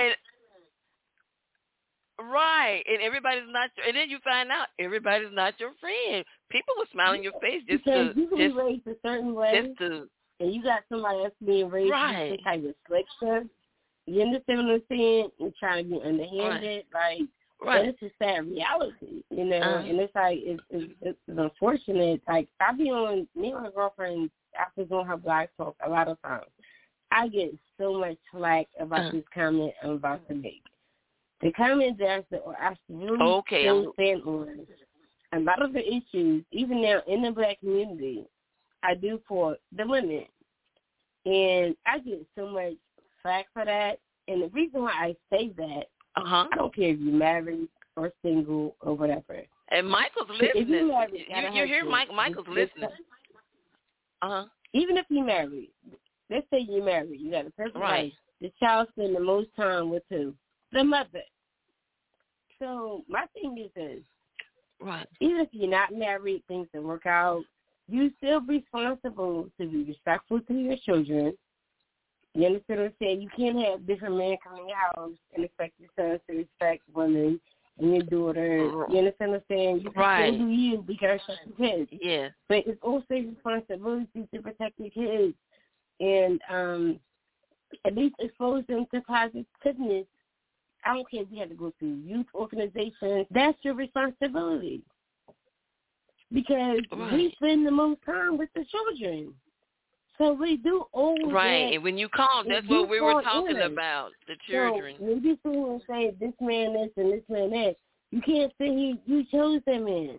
And everybody's not, and then you find out everybody's not your friend. People will smile in your face just because you can be raised a certain way, and you got somebody else being raised with some type of slicker. You understand what I'm saying? You're trying to be underhanded, and it's a sad reality, and it's like it's unfortunate. Like me and my girlfriend, after doing her Black Talk a lot of times, I get so much flack about this comment I'm about to make. The comment that I really stand on, a lot of the issues, even now in the Black community, I do for the women. And I get so much flack for that. And the reason why I say that, I don't care if you're married or single or whatever. And Michael's listening. If you're married, you hear Michael's listening. Even if you're married, let's say you're married, you got a perfect wife. The child spends the most time with who? The mother. So my thing is this. Even if you're not married, things don't work out, you still responsible to be respectful to your children. You understand what I'm saying? You can't have different men come in your house and expect your sons to respect women and your daughter. You understand what I'm saying? You can still do you because of your kids. Yeah. But it's also a responsibility to protect your kids and at least expose them to positiveness. I don't care if you have to go through youth organizations. That's your responsibility. Because we spend the most time with the children. So we do owe that. And when you call, that's what we were talking about, the children. So when you sit here and say this man this and this man that, you can't say you chose that man.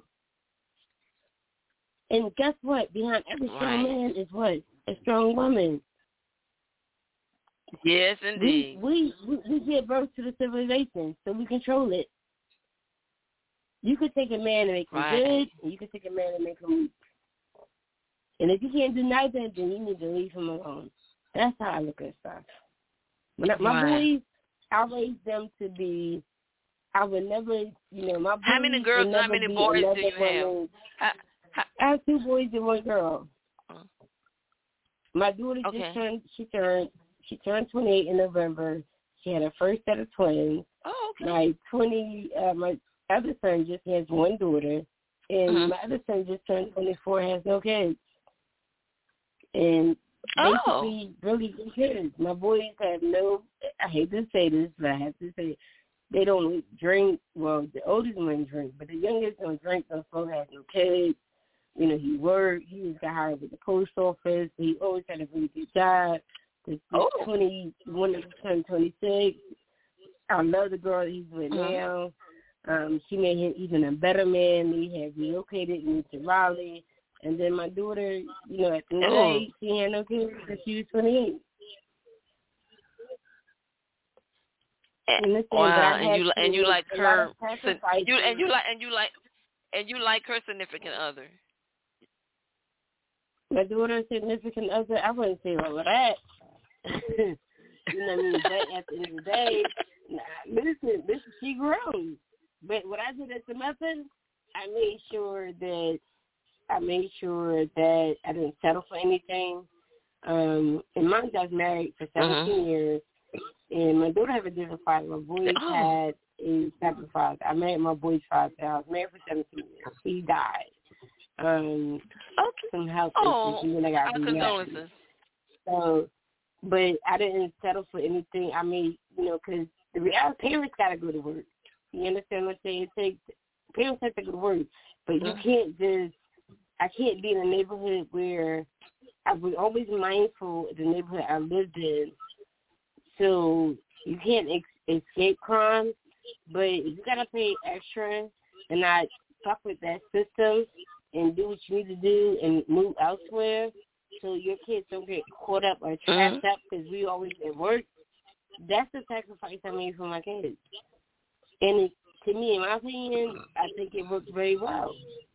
And guess what? Behind every strong man is what? A strong woman. Yes, indeed. We give birth to the civilization, so we control it. You could take a man and make him good, and you could take a man and make him weak. And if you can't do neither, then you need to leave him alone. That's how I look at stuff. My boys, I raised them to be, I would never, my boys. How many girls, how many boys do you have? I have 2 boys and 1 girl. My daughter she turned 28 in November. She had her first set of twins. Oh, okay. My other son just has one daughter, and my other son just turned 24, has no kids. And basically, really good kids. My boys have no, I hate to say this, but I have to say, they don't drink. Well, the oldest one drink, but the youngest don't drink, don't smoke, has no kids. You know, he worked. He just got hired with the post office. He always had a really good job. He's 21 to turn 26. I love the girl that he's with now. She made him even a better man. They have relocated into Raleigh. And then my daughter, you know, at the end of the day, she had no kids because she was 28. Wow, and you like her, you like her significant other. My daughter's significant other, I wouldn't say all of that. You know what I mean? But at the end of the day, listen, she grown. But what I did as a mother, I made sure that I didn't settle for anything. And mom got married for 17 years, and my daughter had a different father. My boys had a separate father. I married my boy's father. I was married for 17 years. He died. Some health issues, and I got condolences. So, but I didn't settle for anything. I mean, you know, because the reality, parents got to go to work. You understand what I'm saying? Parents have to go to work, but you can't just. I can't be in a neighborhood where I was always mindful of the neighborhood I lived in. So you can't escape crime, but you gotta pay extra and not fuck with that system and do what you need to do and move elsewhere so your kids don't get caught up or trapped up because we always at work. That's the sacrifice I made for my kids. And to me, in my opinion, I think it worked very well.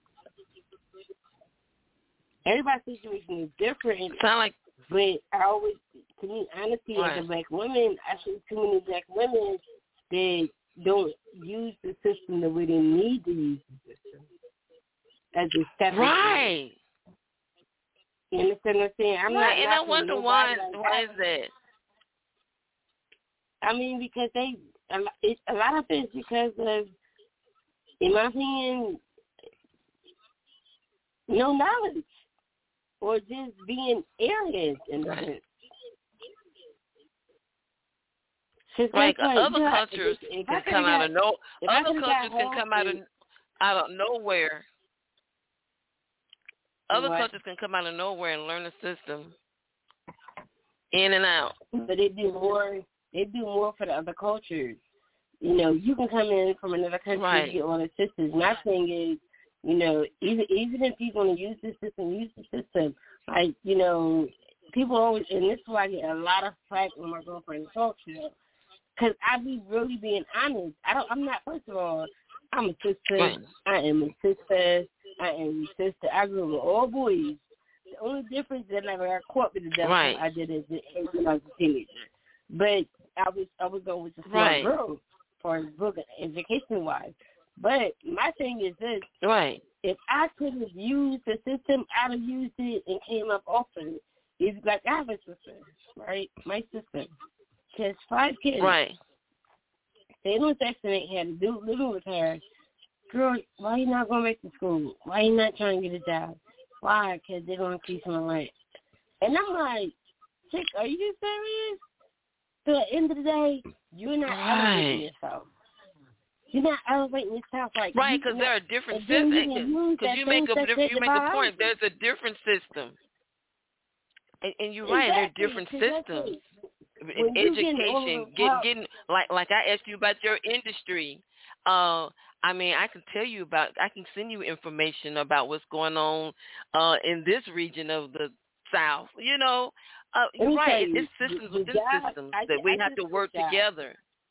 Everybody's situation is different. But I always, to me, honestly, as a black woman, I see too many black women that don't use the system the way they need to use the system. As a step. Right. You understand what I'm saying? I'm not. And I wonder why is that? I mean, because a lot of it is because of, in my opinion, no knowledge. Or just being arrogant in a sense. Like other cultures can come out of nowhere. Other cultures can come out of nowhere and learn the system in and out. But they do more. They do more for the other cultures. You know, you can come in from another country and get all the systems. My thing is, you know, even if you're going to use the system, use the system. Like, you know, people always, and this is why I get a lot of flack when my girlfriend talks to them, because I be really being honest. I'm not, first of all, I'm a sister. I am a sister. I grew up with all boys. The only difference is that I got caught with the devil. I did it when I was a teenager. But I was going with the smart girl for book education-wise. But my thing is this. If I could have used the system, I'd have used it and came up often. It's like I have a sister, right? My sister. She has 5 kids. They don't vaccinate her to do living with her. Girl, why are you not going back to school? Why are you not trying to get a job? Why? Because they're going to increase my rent. And I'm like, chick, are you serious? So at the end of the day, you're not elevating yourself. You're not elevating yourself like because there are different systems. Because you make a point. There's a different system, and you're right. There are different systems. In education, getting like I asked you about your industry. I mean, I can send you information about what's going on in this region of the South. You know, you're right. It's systems within systems that we have to work together.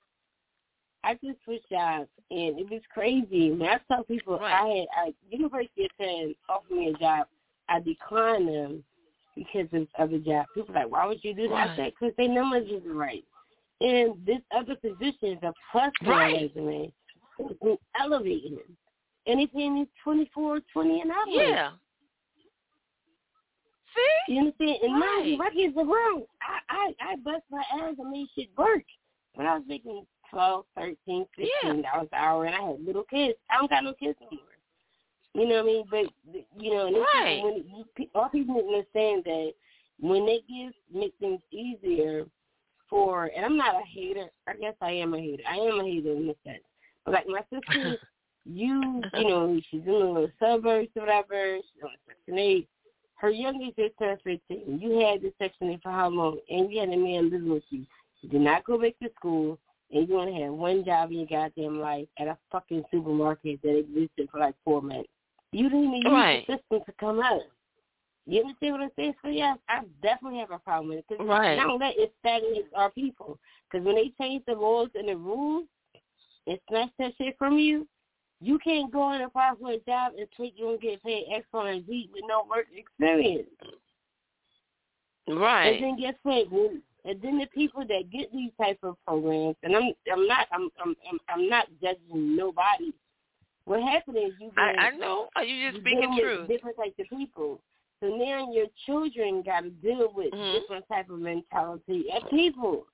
I just switched jobs, and it was crazy. When I tell people University of Penn offered me a job, I declined them because of other jobs. People are like, why would you do that? I said, because their numbers isn't right. And this other position is a plus for my resume. It's been elevating them. And it's paying me $24.20 an hour. Yeah. See? You understand? And right. my kids are grown. I bust my ass and made shit work. When I was making $12, $13, $15 an hour, and I had little kids. I don't got no kids anymore. You know what I mean? But, you know, and right. all people understand that when they make things easier for, and I'm not a hater. I guess I am a hater. I am a hater in a sense. But, like, my sister, you know, she's in the little suburbs or whatever. She's on Section 8. Her youngest just turned 15. You had this Section 8 for how long? And you had a man living with you. You did not go back to school, and you only had one job in your goddamn life at a fucking supermarket that existed for like 4 months. You didn't even use the system to come out. You understand what I'm saying? So, yes, I definitely have a problem with it. Because not only that, it stagnates our people. Because when they change the laws and the rules and snatch that shit from you, you can't go and apply for a job and think you're going to get paid X, Y, and Z with no work experience. Right. And then guess what? And then the people that get these type of programs, and I'm not judging nobody. What happens is I know. You just speaking truth. Different types of people. So now your children got to deal with different type of mentality of people.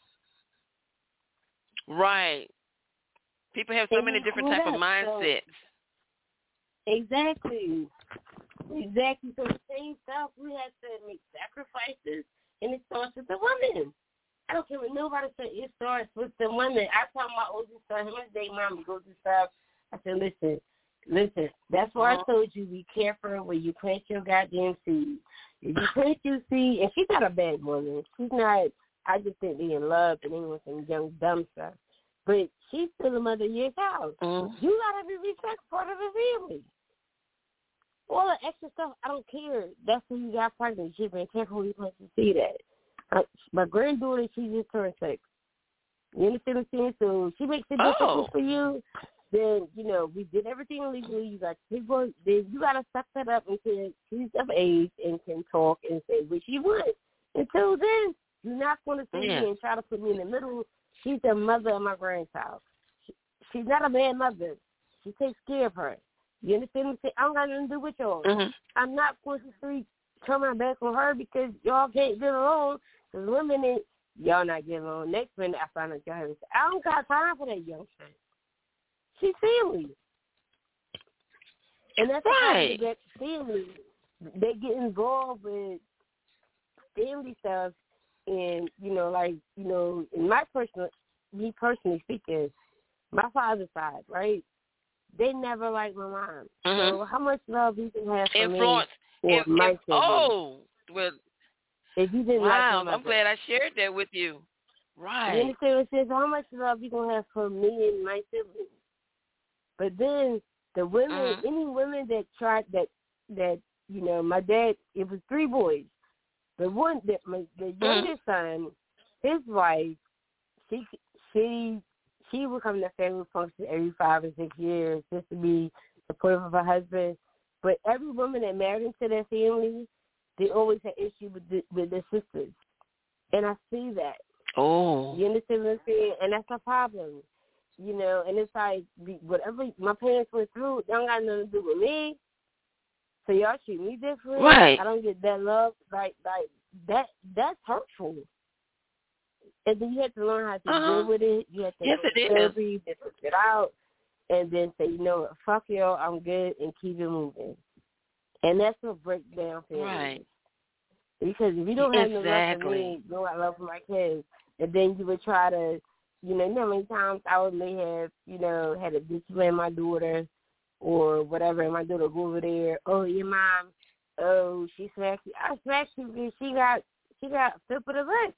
Right. People have so many different type of mindsets. So, exactly. So the same stuff, we have to make sacrifices, and it starts with the women. I don't care what nobody said. It starts with the women. I tell my oldest son, him and his mom goes to stuff. I said, listen. That's why I told you be careful when you plant your goddamn seed. If you plant your seed, and she's not a bad woman. She's not. I just think they're in love and they want some young dumb stuff. But she's still a mother of your child. You gotta be respectful of the family. All the extra stuff, I don't care. That's when you got pregnant. She's been careful when you plant your seed at. My granddaughter, she just turned 6. You understand what I'm saying? So she makes it difficult for you. Then, you know, we did everything legally. You got people. Then you got to suck that up until she's of age and can talk and say what she wants. Until then, you're not going to sit here and try to put me in the middle. She's the mother of my grandchild. She's not a bad mother. She takes care of her. You understand what I'm saying? I don't got nothing to do with y'all. I'm not going to turn my back on her because y'all can't get along. Because one minute, y'all not getting along. Next minute, I find out y'all having sex. I don't got time for that young shit. She's family. And that's why that family, they get involved with family stuff. And, you know, like, you know, in me personally speaking, my father's side, right? They never liked my mom. So how much love you can have for me or my siblings? Well, if you didn't like my mother. I'm glad I shared that with you. Right. You understand what I'm saying? So how much love you going to have for me and my siblings? But then the women, any women that tried that, you know, my dad, it was 3 boys. The one that the youngest son, his wife, she would come to family function every 5 or 6 years just to be supportive of her husband. But every woman that married into their family, they always had issue with their sisters, and I see that. Oh, you understand what I'm saying? And that's a problem, you know. And it's like whatever my parents went through, don't got nothing to do with me. So y'all treat me different. Right. I don't get that love. Like that. That's hurtful. And then you have to learn how to deal with it. You have to therapy, different it out, and then say, you know what, fuck y'all, I'm good, and keep it moving. And that's what breaks down families. Right. Because if you don't have no love for me, you don't have love for my kids, and then you would try to, you know how many times I may have, you know, had to discipline my daughter or whatever, and my daughter go over there, oh, your mom, oh, she smacked you. I smacked you because she got flip of the lip.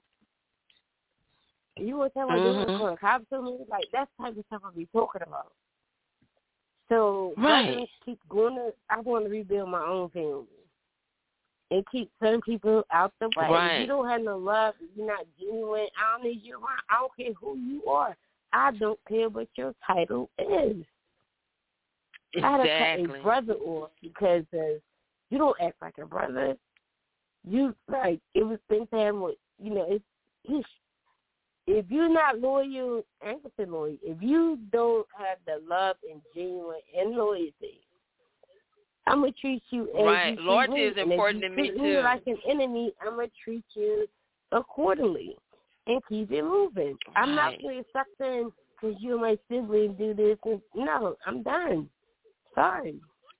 You want to tell my daughter to call a cop to me? Like, that's the type of stuff I be talking about. So, keep going I want to rebuild my own family and keep certain people out the way. Right. If you don't have no love, if you're not genuine, I don't need you around. I don't care who you are. I don't care what your title is. Exactly. I had to cut a brother off because you don't act like a brother. You, like, it was things happening with, you know, if you're not loyal, I ain't gonna say loyal, if you don't have the love and genuine and loyalty, I'm with treat you as Right. you treat Loyalty me. is important to And if me you treat me too. like an enemy, I'm going to treat you accordingly and keep it moving. I'm not Right. going to suck in because you and my sibling do this. And, no, I'm done. Sorry.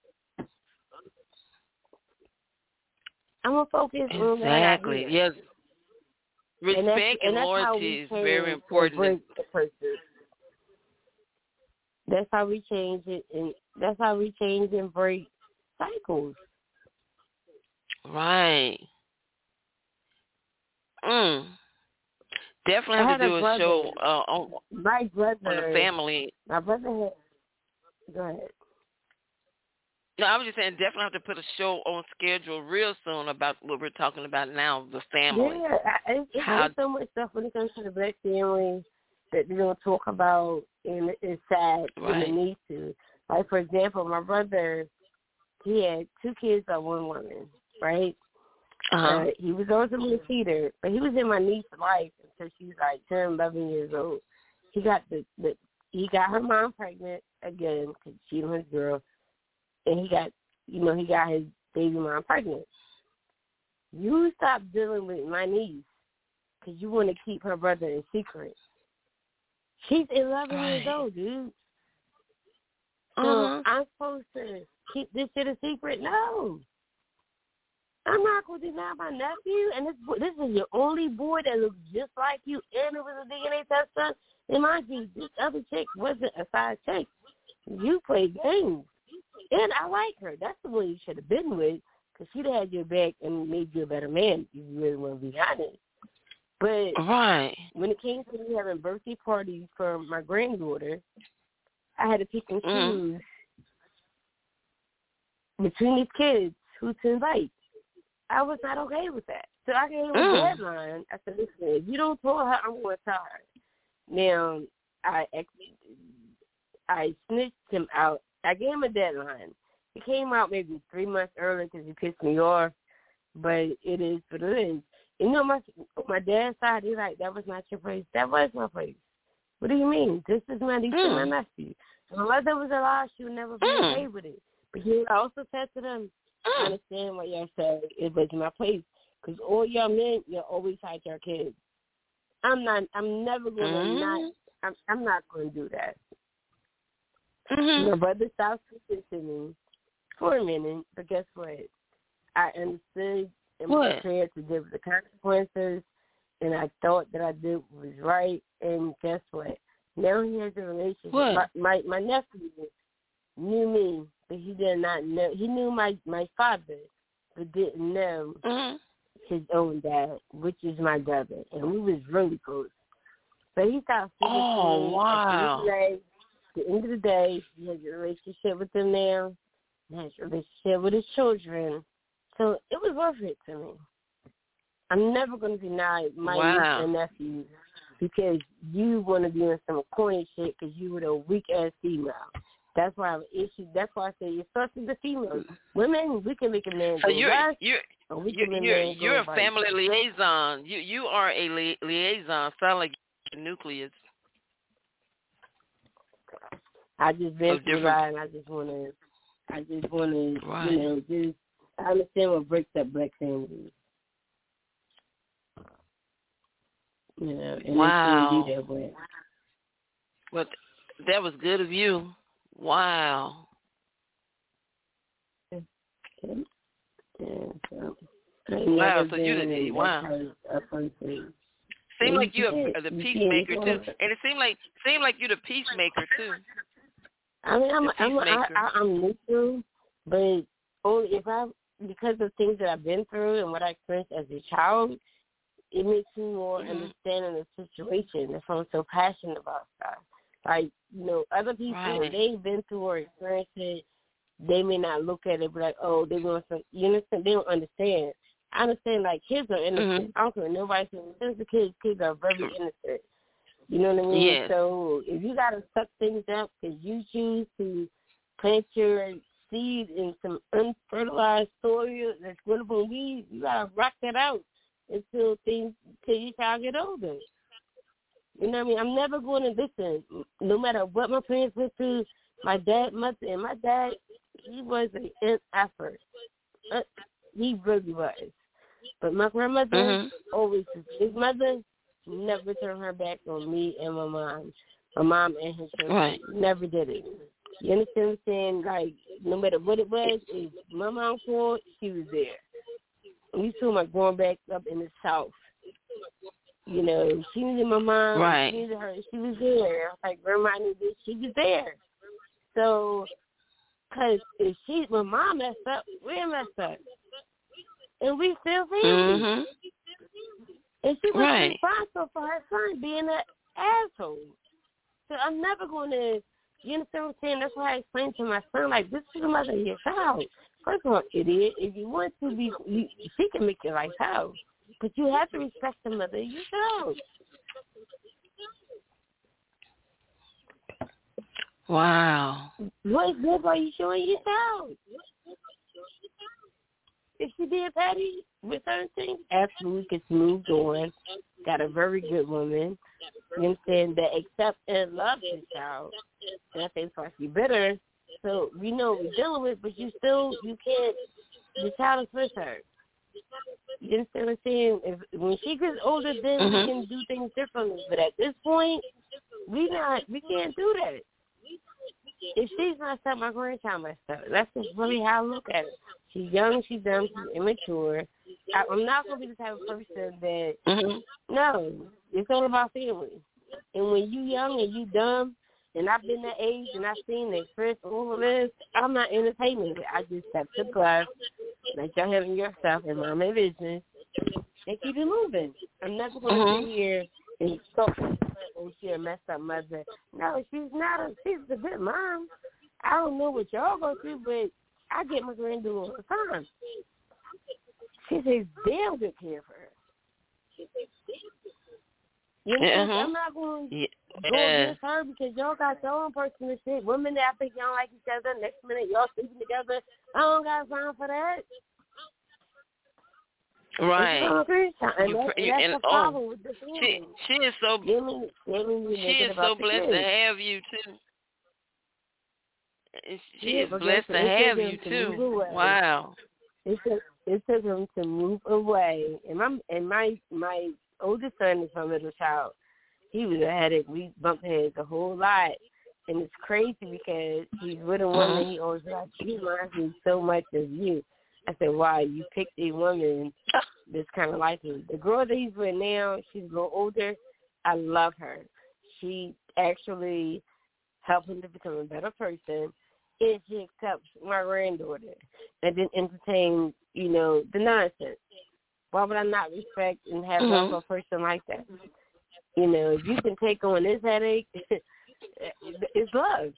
I'm going to focus on what I got Exactly. here. Yes. Respect and that's how loyalty we is very change important. and break the person. That's how we change it, and that's how we change and break cycles. Right. Definitely I have had to do a a brother. show on My brother. the family. My brother had. Go ahead. No, I was just saying, definitely have to put a show on schedule real soon about what we're talking about now, the family. Yeah, it's so much stuff when it comes to the black family that they don't talk about, and it's sad and they need to. Like, for example, my brother, he had 2 kids by 1 woman, right? He was ultimately a cheater, but he was in my niece's life until she was like 10, 11 years old. He got he got her mom pregnant again because she was his girl, and he got his baby mom pregnant. You stop dealing with my niece because you want to keep her brother in secret. She's 11 years old, dude. So I'm supposed to keep this shit a secret? No. I'm not going to deny my nephew, and this is your only boy that looks just like you, and it was a DNA test done. And mind you, this other chick wasn't a side chick. You play games. And I like her. That's the one you should have been with, because she'd have had your back and made you a better man, if you really want to be honest. But when it came to me having birthday parties for my granddaughter, I had to pick and choose between these kids who to invite. I was not okay with that. So I gave him a deadline. I said, listen, if you don't tell her, I'm going to tell her. Now, I snitched him out. I gave him a deadline. It came out maybe 3 months early because he pissed me off, but it is what it is. You know, my dad's side, he's like, that was not your place. That was my place. What do you mean? This is my niece and my nephew. Unless there was a lie, she would never be okay with it. But he also said to them, I understand what y'all said. It was my place. Because all y'all men, you always hide your kids. I'm not going to do that. My brother stopped speaking to me for a minute, but guess what? I understood and was prepared to deal with the consequences, and I thought that I did what was right, and guess what? Now he has a relationship. My nephew knew me, but he did not know. He knew my father, but didn't know his own dad, which is my brother, and we was really close. But he stopped speaking to me. Wow. At the end of the day, he has a relationship with them now. He has a relationship with his children. So it was worth it to me. I'm never going to deny my niece and nephew because you want to be in some corny shit because you were a weak-ass female. That's why I have an issue. That's why I say it starts with the female. Women, we can make a man go left. You're a family liaison. You are a liaison. Sound like a nucleus. I just been through that, and I just want to, just I understand what breaks up black families. You know, and it shouldn't be that way. But that was good of you. Wow. Okay. Yeah, so so you did. Wow. Seemed like you're the peacemaker too, and it seemed like you're the peacemaker too. I mean, I'm neutral, but only because of things that I've been through and what I experienced as a child, it makes me more understanding the situation. That's why I'm so passionate about stuff. Like, other people, they've been through or experienced it, they may not look at it, but like, oh, they're going to, you understand? They don't understand. I understand, like, kids are innocent. I don't care what nobody says. Since the kids are very innocent. You know what I mean? Yes. So if you got to suck things up because you choose to plant your seed in some unfertilized soil that's going to weeds, you got to rock that out until your child get older. You know what I mean? I'm never going to listen. No matter what my parents went through, my dad he was an effort. He really was. But my grandmother always, his mother never turned her back on me and my mom. My mom and his sister. Right. Never did it. You understand what I'm saying? Like, no matter what it was, if my mom called, she was there. And you saw my growing back up in the South. You know, she needed my mom. Right. She needed her. She was there. I was like, Grandma needed this. She was there. So, because if my mom messed up, we're messed up. And we still family. And she was responsible for her son being an asshole. So I'm never going to, you understand what I'm saying? That's why I explained to my son, like, this is the mother of your child. First of all, idiot, if you want to be, she can make your life hell. But you have to respect the mother of your child. Wow. What good are you showing your child? If she did petty with certain things, absolutely gets moved on. Got a very good woman. You understand, that accepts and loves his child. And I think it's be bitter. So we know what we're dealing with, but you can't, the child is with her. You understand what I'm saying? When she gets older, then we can do things differently. But at this point, we can't do that. If she's messed up, my grandchild messed up. That's just really how I look at it. She's young, she's dumb, she's immature. I'm not going to be the type of person that, no, it's all about family. And when you young and you dumb, and I've been that age and I've seen the experience all of this, I'm not entertaining it. I just step to the class, let y'all have your stuff and mind my business, and keep it moving. I'm never going to sit here and talk oh, she a messed up mother. No, she's not. She's a good mom. I don't know what y'all go through, but I get my granddaughter all the time. She takes damn good care of her. You know, I'm not going to go against her because y'all got your own personal shit. Women that I think y'all like each other, next minute y'all sleeping together. I don't got time for that. Right. And that's the problem with the family. She is so blessed to have you too. She is blessed to have you too. Wow. It took him to move away, and my oldest son is my middle child. He was a headache. We bumped heads a whole lot, and it's crazy because he's with a woman. He always like, she reminds me so much of you. I said, wow, you picked a woman that's kind of like you. The girl that he's with now, she's a little older. I love her. She actually helped him to become a better person, and she accepts my granddaughter and didn't entertain, the nonsense. Why would I not respect and have love for a person like that? If you can take on this headache, it's love.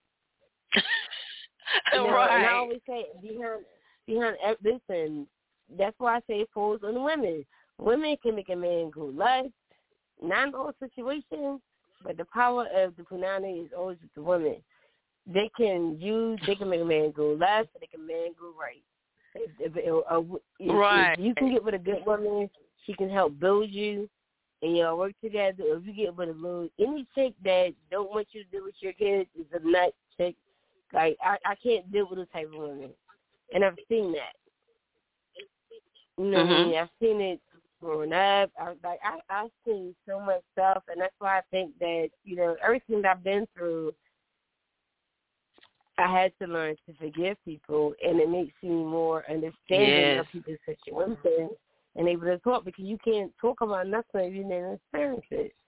Right. And I always say, behind listen, that's why I say it falls on the women. Women can make a man go left, not in all situations, but the power of the punani is always with the women. They can make a man go left, they can make a man go right. If you can get with a good woman, she can help build you, and y'all work together. Or if you get with any chick that don't want you to deal with your kids is a nut chick. Like, I can't deal with this type of woman. And I've seen that. I've seen it growing up. I've seen so much stuff, and that's why I think that, everything that I've been through, I had to learn to forgive people, and it makes me more understanding of people's situations and able to talk, because you can't talk about nothing if you didn't experience it.